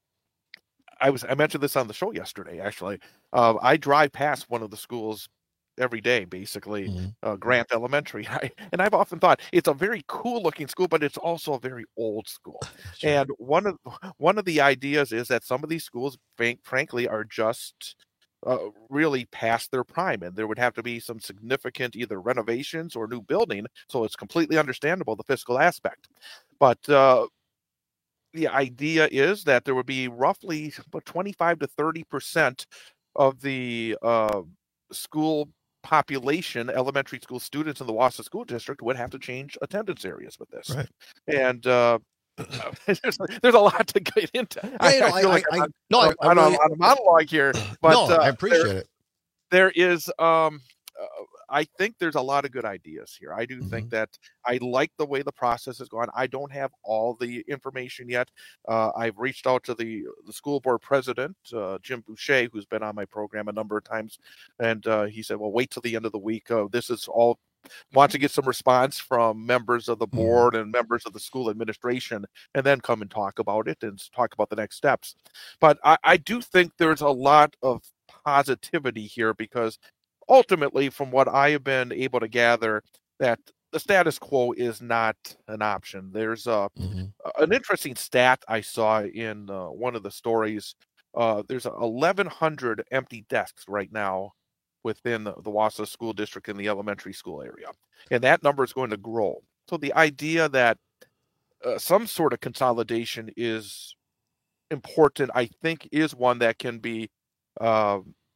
I was I mentioned this on the show yesterday, actually. Uh, I drive past one of the schools every day, basically, mm-hmm. uh, Grant Elementary. I, and I've often thought it's a very cool looking school, but it's also a very old school. Sure. And one of one of the ideas is that some of these schools, frank, frankly, are just uh, really past their prime, and there would have to be some significant either renovations or new building. So it's completely understandable, the fiscal aspect. But uh, the idea is that there would be roughly about twenty-five to thirty percent of the uh, school population, elementary school students in the Wausau School District would have to change attendance areas with this. Right. And uh, there's, there's a lot to get into. I, no, I feel I- like I- I'm, no, I- I'm I on, a, really- on a monologue here, but No, I uh, appreciate there, it. There is, um, uh, I think there's a lot of good ideas here. I do Mm-hmm. think that I like the way the process has gone. I don't have all the information yet. Uh, I've reached out to the the school board president, uh, Jim Boucher, who's been on my program a number of times, and uh, he said, "Well, wait till the end of the week. Uh, this is all." Want to get some response from members of the board and members of the school administration, and then come and talk about it and talk about the next steps. But I, I do think there's a lot of positivity here, because ultimately, from what I have been able to gather, that the status quo is not an option. There's a, an interesting stat I saw in uh, one of the stories. Uh, there's eleven hundred empty desks right now within the, the Wausau School District in the elementary school area. And that number is going to grow. So the idea that uh, some sort of consolidation is important, I think, is one that can be uh,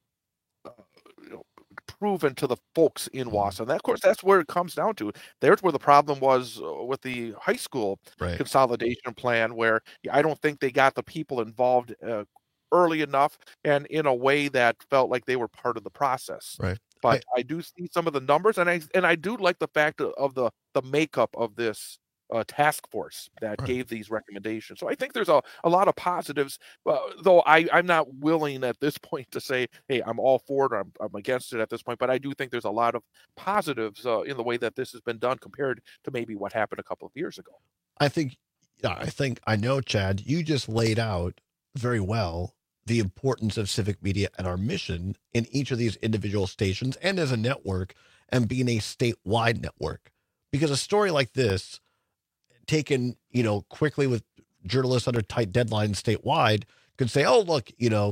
uh, you know, proven to the folks in Wausau. And that, of course, that's where it comes down to. There's where the problem was uh, with the high school Right. consolidation plan, where I don't think they got the people involved uh, early enough and in a way that felt like they were part of the process. Right. But I, I do see some of the numbers, and I and I do like the fact of the the makeup of this uh, task force that Right. gave these recommendations. So I think there's a, a lot of positives, uh, though I, I'm not willing at this point to say, hey, I'm all for it or I'm, I'm against it at this point. But I do think there's a lot of positives uh, in the way that this has been done compared to maybe what happened a couple of years ago. I think, yeah, I think, I know, Chad, you just laid out very well the importance of civic media and our mission in each of these individual stations and as a network, and being a statewide network. Because a story like this, taken, you know, quickly with journalists under tight deadlines statewide, could say, oh, look, you know,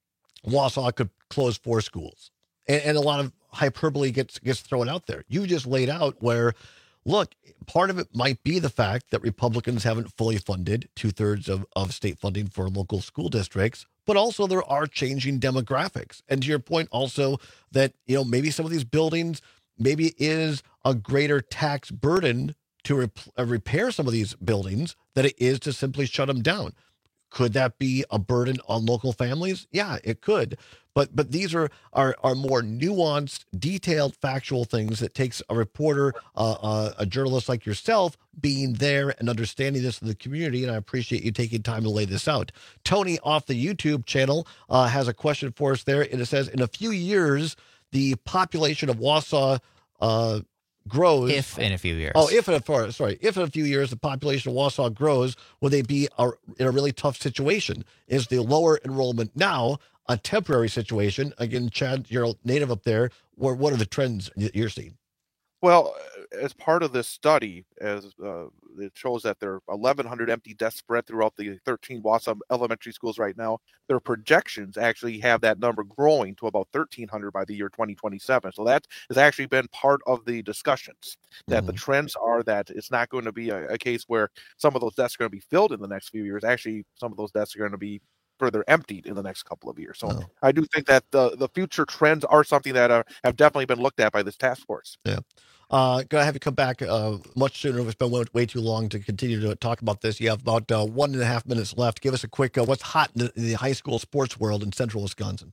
Wausau could close four schools. And, and a lot of hyperbole gets gets thrown out there. You just laid out where, look, part of it might be the fact that Republicans haven't fully funded two-thirds of, of state funding for local school districts, but also there are changing demographics. And to your point also that, you know, maybe some of these buildings, maybe it is a greater tax burden to rep- uh, repair some of these buildings than it is to simply shut them down. Could that be a burden on local families? Yeah, it could. But but these are are, are more nuanced, detailed, factual things that takes a reporter, uh, uh, a journalist like yourself, being there and understanding this in the community. And I appreciate you taking time to lay this out. Tony off the YouTube channel uh, has a question for us there. And it says, in a few years, the population of Wausau uh, grows. If in a few years. Oh, if in a sorry, if in a few years the population of Wausau grows, will they be a, in a really tough situation? Is the lower enrollment now a temporary situation? Again, Chad, you're a native up there. Where what are the trends you're seeing? Well, as part of this study, as uh, it shows that there are eleven hundred empty desks spread throughout the thirteen Wausau elementary schools right now. Their projections actually have that number growing to about thirteen hundred by the year twenty twenty-seven. So that has actually been part of the discussions, that Mm-hmm. the trends are that it's not going to be a, a case where some of those desks are going to be filled in the next few years. Actually, some of those desks are going to be further emptied in the next couple of years. So Oh. I do think that the, the future trends are something that are, have definitely been looked at by this task force. Yeah. Uh, gonna have you come back uh, much sooner. It's been way, way too long to continue to talk about this. You have about uh, one and a half minutes left. Give us a quick uh, what's hot in the, in the high school sports world in central Wisconsin.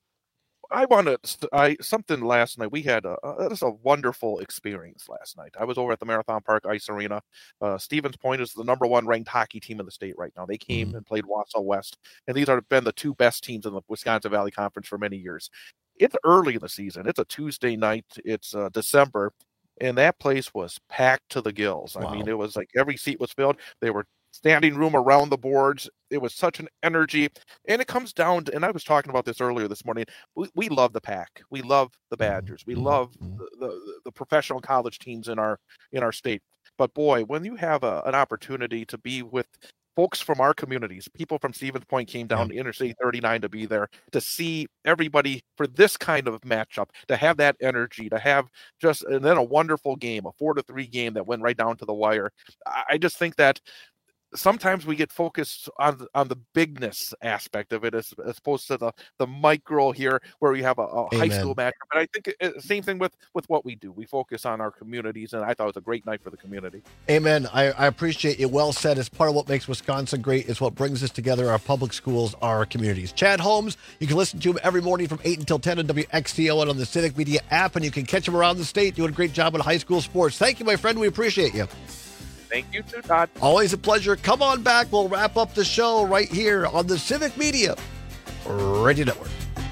I want to. I something last night. We had a, a just a wonderful experience last night. I was over at the Marathon Park Ice Arena. Uh, Stevens Point is the number one ranked hockey team in the state right now. They came Mm-hmm. and played Wausau West, and these have been the two best teams in the Wisconsin Valley Conference for many years. It's early in the season. It's a Tuesday night. It's uh, December, and that place was packed to the gills. I Wow. mean, it was like every seat was filled. They were standing room around the boards. It was such an energy. And it comes down to, and I was talking about this earlier this morning, we, we love the Pack. We love the Badgers. We love the, the, the professional college teams in our in our state. But boy, when you have a, an opportunity to be with folks from our communities, people from Stevens Point came down to Interstate thirty-nine to be there, to see everybody for this kind of matchup, to have that energy, to have just, and then a wonderful game, a four to three game that went right down to the wire. I, I just think that sometimes we get focused on the, on the bigness aspect of it as, as opposed to the, the micro here where we have a, a high school match. But I think it, same thing with, with what we do. We focus on our communities, and I thought it was a great night for the community. Amen. I, I appreciate you. Well said. It's part of what makes Wisconsin great. It's what brings us together, our public schools, our communities. Chad Holmes, you can listen to him every morning from eight until ten on W X T O and on the Civic Media app, and you can catch him around the state doing a great job in high school sports. Thank you, my friend. We appreciate you. Thank you too, Todd. Always a pleasure. Come on back. We'll wrap up the show right here on the Civic Media Radio Network.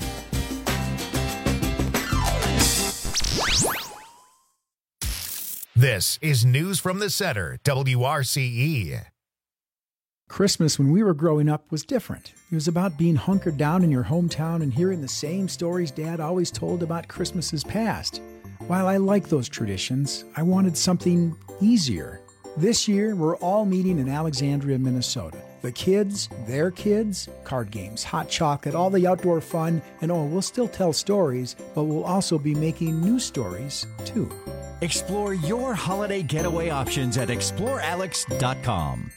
This is News from the Center, W R C E. Christmas when we were growing up was different. It was about being hunkered down in your hometown and hearing the same stories Dad always told about Christmases past. While I like those traditions, I wanted something easier. This year, we're all meeting in Alexandria, Minnesota. The kids, their kids, card games, hot chocolate, all the outdoor fun, and oh, we'll still tell stories, but we'll also be making new stories, too. Explore your holiday getaway options at explore alex dot com.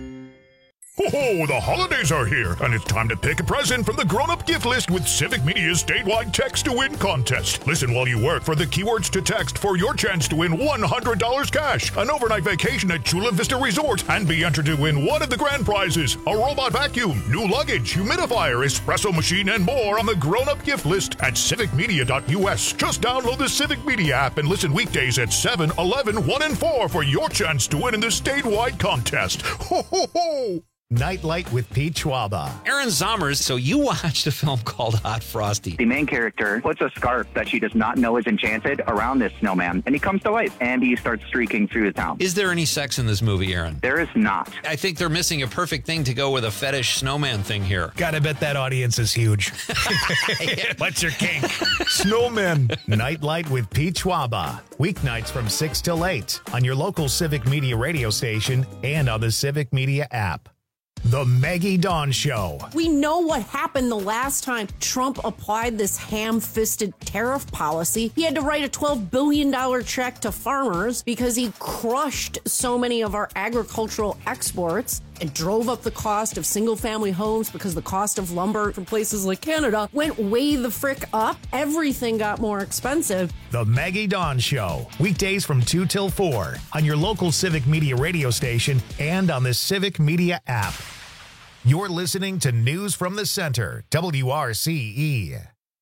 Ho-ho, the holidays are here, and it's time to pick a present from the grown-up gift list with Civic Media's statewide text-to-win contest. Listen while you work for the keywords to text for your chance to win one hundred dollars cash, an overnight vacation at Chula Vista Resort, and be entered to win one of the grand prizes, a robot vacuum, new luggage, humidifier, espresso machine, and more on the grown-up gift list at civic media dot U S. Just download the Civic Media app and listen weekdays at seven, eleven, one, and four for your chance to win in the statewide contest. Ho-ho-ho! Nightlight with Pete Schwaba. Aaron Zommers, so you watched a film called Hot Frosty. The main character puts a scarf that she does not know is enchanted around this snowman, and he comes to life, and he starts streaking through the town. Is there any sex in this movie, Aaron? There is not. I think they're missing a perfect thing to go with a fetish snowman thing here. Gotta bet that audience is huge. What's your kink? Snowmen. Nightlight with Pete Schwaba. Weeknights from six till eight on your local Civic Media radio station and on the Civic Media app. The Maggie Dawn Show. We know what happened the last time Trump applied this ham-fisted tariff policy. He had to write a twelve billion dollars check to farmers because he crushed so many of our agricultural exports and drove up the cost of single-family homes because the cost of lumber from places like Canada went way the frick up. Everything got more expensive. The Maggie Dawn Show. Weekdays from two till four on your local Civic Media radio station and on the Civic Media app. You're listening to News from the Center, W R C E.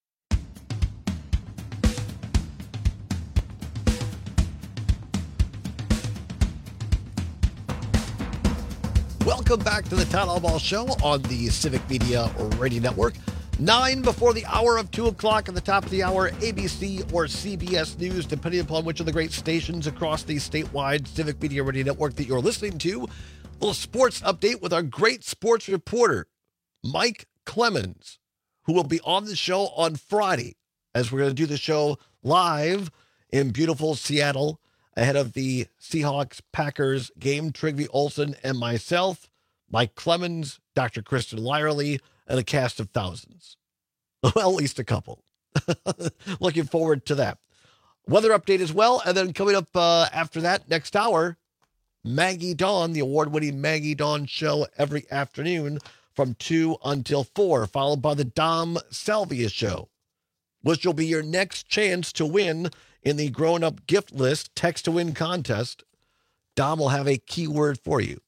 Welcome back to the Town Hall Ball Show on the Civic Media Radio Network. Nine before the hour of two o'clock at the top of the hour, A B C or C B S News, depending upon which of the great stations across the statewide Civic Media Radio Network that you're listening to. A little sports update with our great sports reporter, Mike Clemens, who will be on the show on Friday, as we're going to do the show live in beautiful Seattle ahead of the Seahawks-Packers game. Trygve Olsen and myself, Mike Clemens, Doctor Kristen Lyerly, and a cast of thousands. Well, at least a couple. Looking forward to that. Weather update as well, and then coming up uh, after that, next hour, Maggie Dawn, the award-winning Maggie Dawn show every afternoon from two until four, followed by the Dom Salvia show, which will be your next chance to win in the Grown Up Gift List text-to-win contest. Dom will have a keyword for you.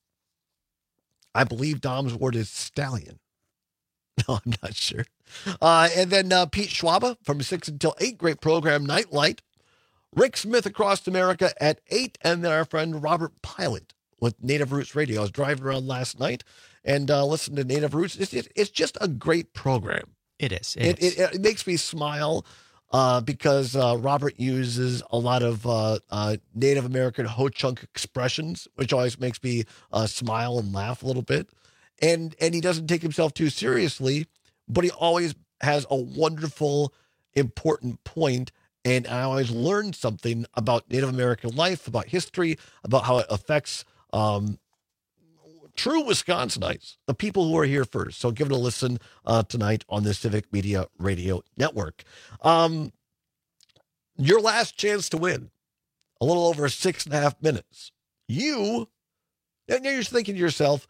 I believe Dom's word is stallion. No, I'm not sure. Uh, and then uh, Pete Schwaba from six until eight, great program, Nightlight. Rick Smith across America at eight, and then our friend Robert Pilot with Native Roots Radio. I was driving around last night and uh, listened to Native Roots. It's, it, it's just a great program. It is. It, It, is. it, it makes me smile uh, because uh, Robert uses a lot of uh, uh, Native American ho-chunk expressions, which always makes me uh, smile and laugh a little bit. And and he doesn't take himself too seriously, but he always has a wonderful, important point. And I always learn something about Native American life, about history, about how it affects um, true Wisconsinites, the people who are here first. So give it a listen uh, tonight on the Civic Media Radio Network. Um, your last chance to win, a little over six and a half minutes. You Now you're thinking to yourself,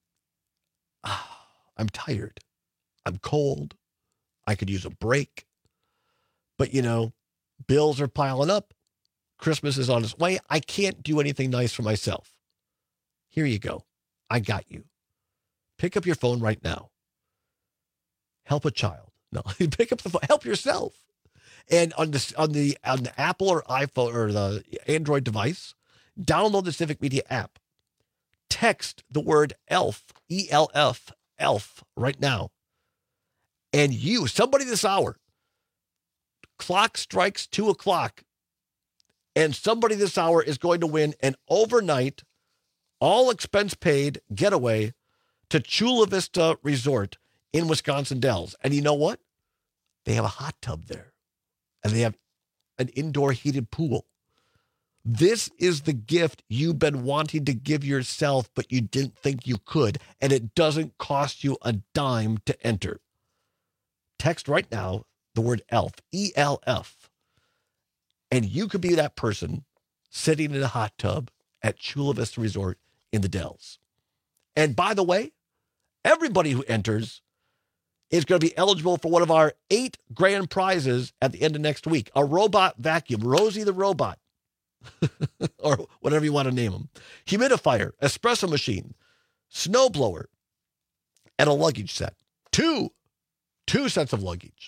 oh, I'm tired. I'm cold. I could use a break. But, you know, bills are piling up. Christmas is on its way. I can't do anything nice for myself. Here you go. I got you. Pick up your phone right now. Help a child. No, pick up the phone. Help yourself. And on the, on the, on the Apple or iPhone or the Android device, download the Civic Media app. Text the word ELF, E L F, ELF right now. And you, somebody this hour, clock strikes two o'clock, and somebody this hour is going to win an overnight, all expense paid getaway to Chula Vista Resort in Wisconsin Dells. And you know what? They have a hot tub there, and they have an indoor heated pool. This is the gift you've been wanting to give yourself, but you didn't think you could, and it doesn't cost you a dime to enter. Text right now the word ELF, E L F, and you could be that person sitting in a hot tub at Chula Vista Resort in the Dells. And by the way, everybody who enters is going to be eligible for one of our eight grand prizes at the end of next week. A robot vacuum, Rosie the Robot, or whatever you want to name them. Humidifier, espresso machine, snowblower, and a luggage set. Two, two sets of luggage.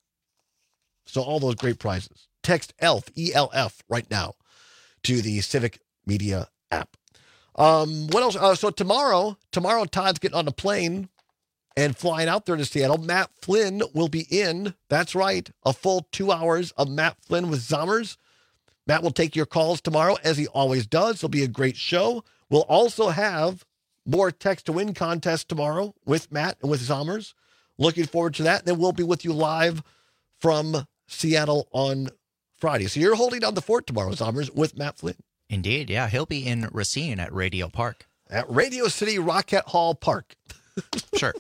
So all those great prizes. Text ELF, E L F, right now to the Civic Media app. Um, what else? Uh, so tomorrow, tomorrow Todd's getting on a plane and flying out there to Seattle. Matt Flynn will be in. That's right. A full two hours of Matt Flynn with Zommers. Matt will take your calls tomorrow, as he always does. It'll be a great show. We'll also have more text to win contest tomorrow with Matt and with Zommers. Looking forward to that. And then we'll be with you live from Seattle on Friday. So you're holding down the fort tomorrow, Zommers, with Matt Flynn. Indeed, yeah. He'll be in Racine at Radio Park. At Radio City Rocket Hall Park. Sure.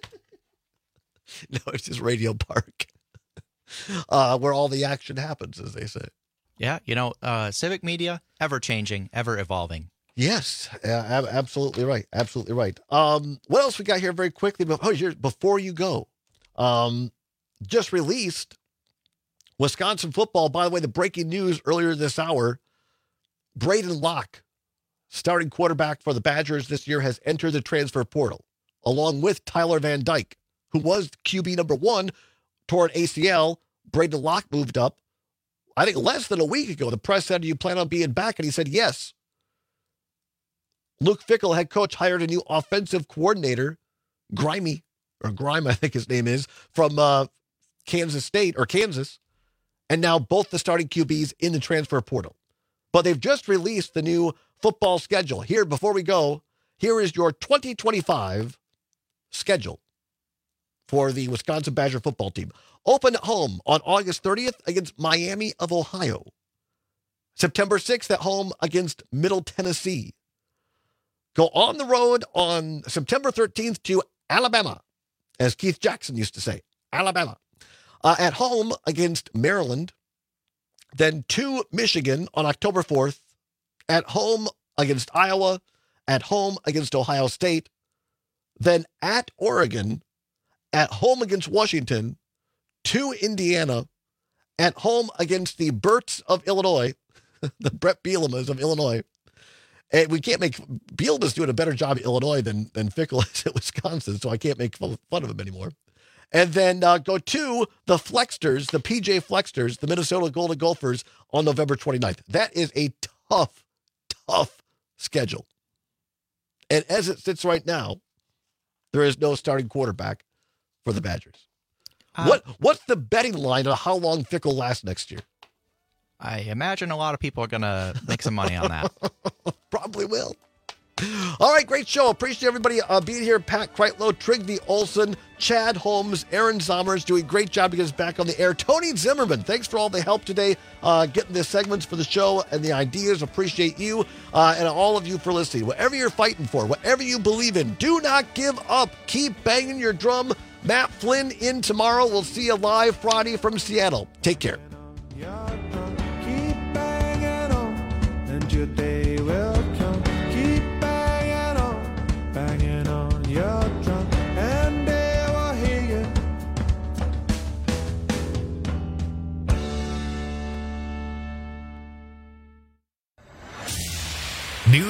No, it's just Radio Park. Uh, where all the action happens, as they say. Yeah, you know, uh, Civic Media, ever-changing, ever-evolving. Yes, uh, ab- absolutely right. Absolutely right. Um, what else we got here very quickly? Oh, here, before you go, um, just released Wisconsin football. By the way, the breaking news earlier this hour, Braden Locke, starting quarterback for the Badgers this year, has entered the transfer portal, along with Tyler Van Dyke, who was Q B number one, toward A C L. Braden Locke moved up, I think less than a week ago. The press said, do you plan on being back? And he said, yes. Luke Fickell, head coach, hired a new offensive coordinator, Grimy, or Grime, I think his name is, from uh, Kansas State, or Kansas. And now both the starting Q Bs in the transfer portal. But they've just released the new football schedule. Here, before we go, here is your twenty twenty-five schedule for the Wisconsin Badger football team. Open at home on August thirtieth against Miami of Ohio. September sixth at home against Middle Tennessee. Go on the road on September thirteenth to Alabama, as Keith Jackson used to say, Alabama. Uh, at home against Maryland. Then to Michigan on October fourth. At home against Iowa. At home against Ohio State. Then at Oregon. At home against Washington. To Indiana. At home against the Berts of Illinois. The Brett Bielema's of Illinois. And we can't make, Bielema's doing a better job at Illinois than, than Fickell is at Wisconsin, so I can't make fun of him anymore. And then uh, go to the Flexters, the P J Flexters, the Minnesota Golden Gophers on November twenty-ninth. That is a tough, tough schedule. And as it sits right now, there is no starting quarterback for the Badgers. Uh, what What's the betting line on how long Fickell lasts next year? I imagine a lot of people are going to make some money on that. Probably will. All right, great show. Appreciate everybody uh, being here. Pat Kreitlow, Trygve Olson, Chad Holmes, Aaron Zommers doing a great job to get us back on the air. Tony Zimmerman, thanks for all the help today, uh, getting the segments for the show and the ideas. Appreciate you uh, and all of you for listening. Whatever you're fighting for, whatever you believe in, do not give up. Keep banging your drum. Matt Flynn in tomorrow. We'll see you live Friday from Seattle. Take care. And your day will come. Keep banging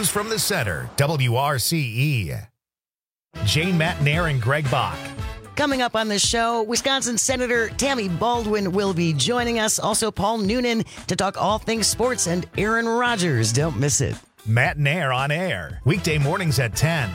News from the Center, W R C E. Jane Matnair and Greg Bach. Coming up on the show, Wisconsin Senator Tammy Baldwin will be joining us. Also, Paul Noonan to talk all things sports, and Aaron Rodgers. Don't miss it. Matnair on air, weekday mornings at ten.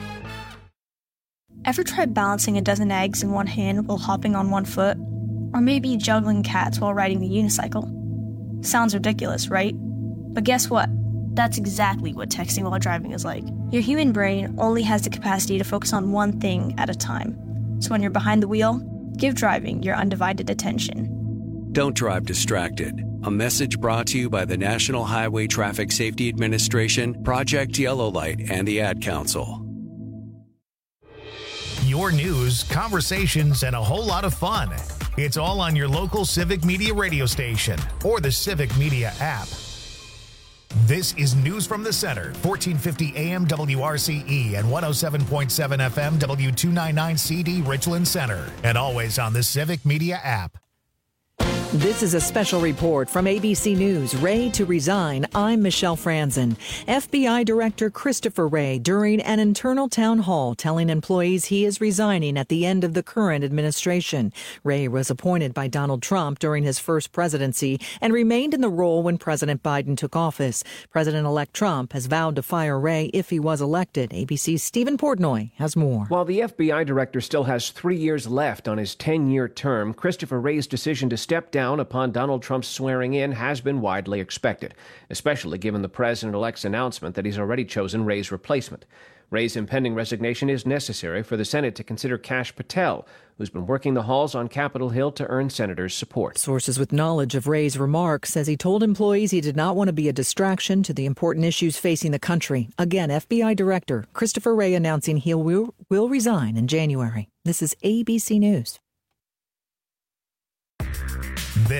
Ever tried balancing a dozen eggs in one hand while hopping on one foot? Or maybe juggling cats while riding the unicycle? Sounds ridiculous, right? But guess what? That's exactly what texting while driving is like. Your human brain only has the capacity to focus on one thing at a time. So when you're behind the wheel, give driving your undivided attention. Don't drive distracted. A message brought to you by the National Highway Traffic Safety Administration, Project Yellow Light, and the Ad Council. Your news, conversations, and a whole lot of fun. It's all on your local Civic Media radio station or the Civic Media app. This is News from the Center, fourteen fifty A M W R C E and one oh seven point seven F M W two ninety-nine C D Richland Center, and always on the Civic Media app. This is a special report from A B C News. Wray to resign. I'm Michelle Franzen. F B I Director Christopher Wray during an internal town hall telling employees he is resigning at the end of the current administration. Wray was appointed by Donald Trump during his first presidency and remained in the role when President Biden took office. President-elect Trump has vowed to fire Wray if he was elected. A B C's Stephen Portnoy has more. While the F B I director still has three years left on his ten-year term, Christopher Wray's decision to step down upon Donald Trump's swearing in has been widely expected, especially given the president-elect's announcement that he's already chosen Wray's replacement. Wray's impending resignation is necessary for the Senate to consider Kash Patel, who's been working the halls on Capitol Hill to earn senators' support. Sources with knowledge of Wray's remarks says he told employees he did not want to be a distraction to the important issues facing the country. Again, F B I Director Christopher Wray announcing he will, will resign in January. This is A B C News.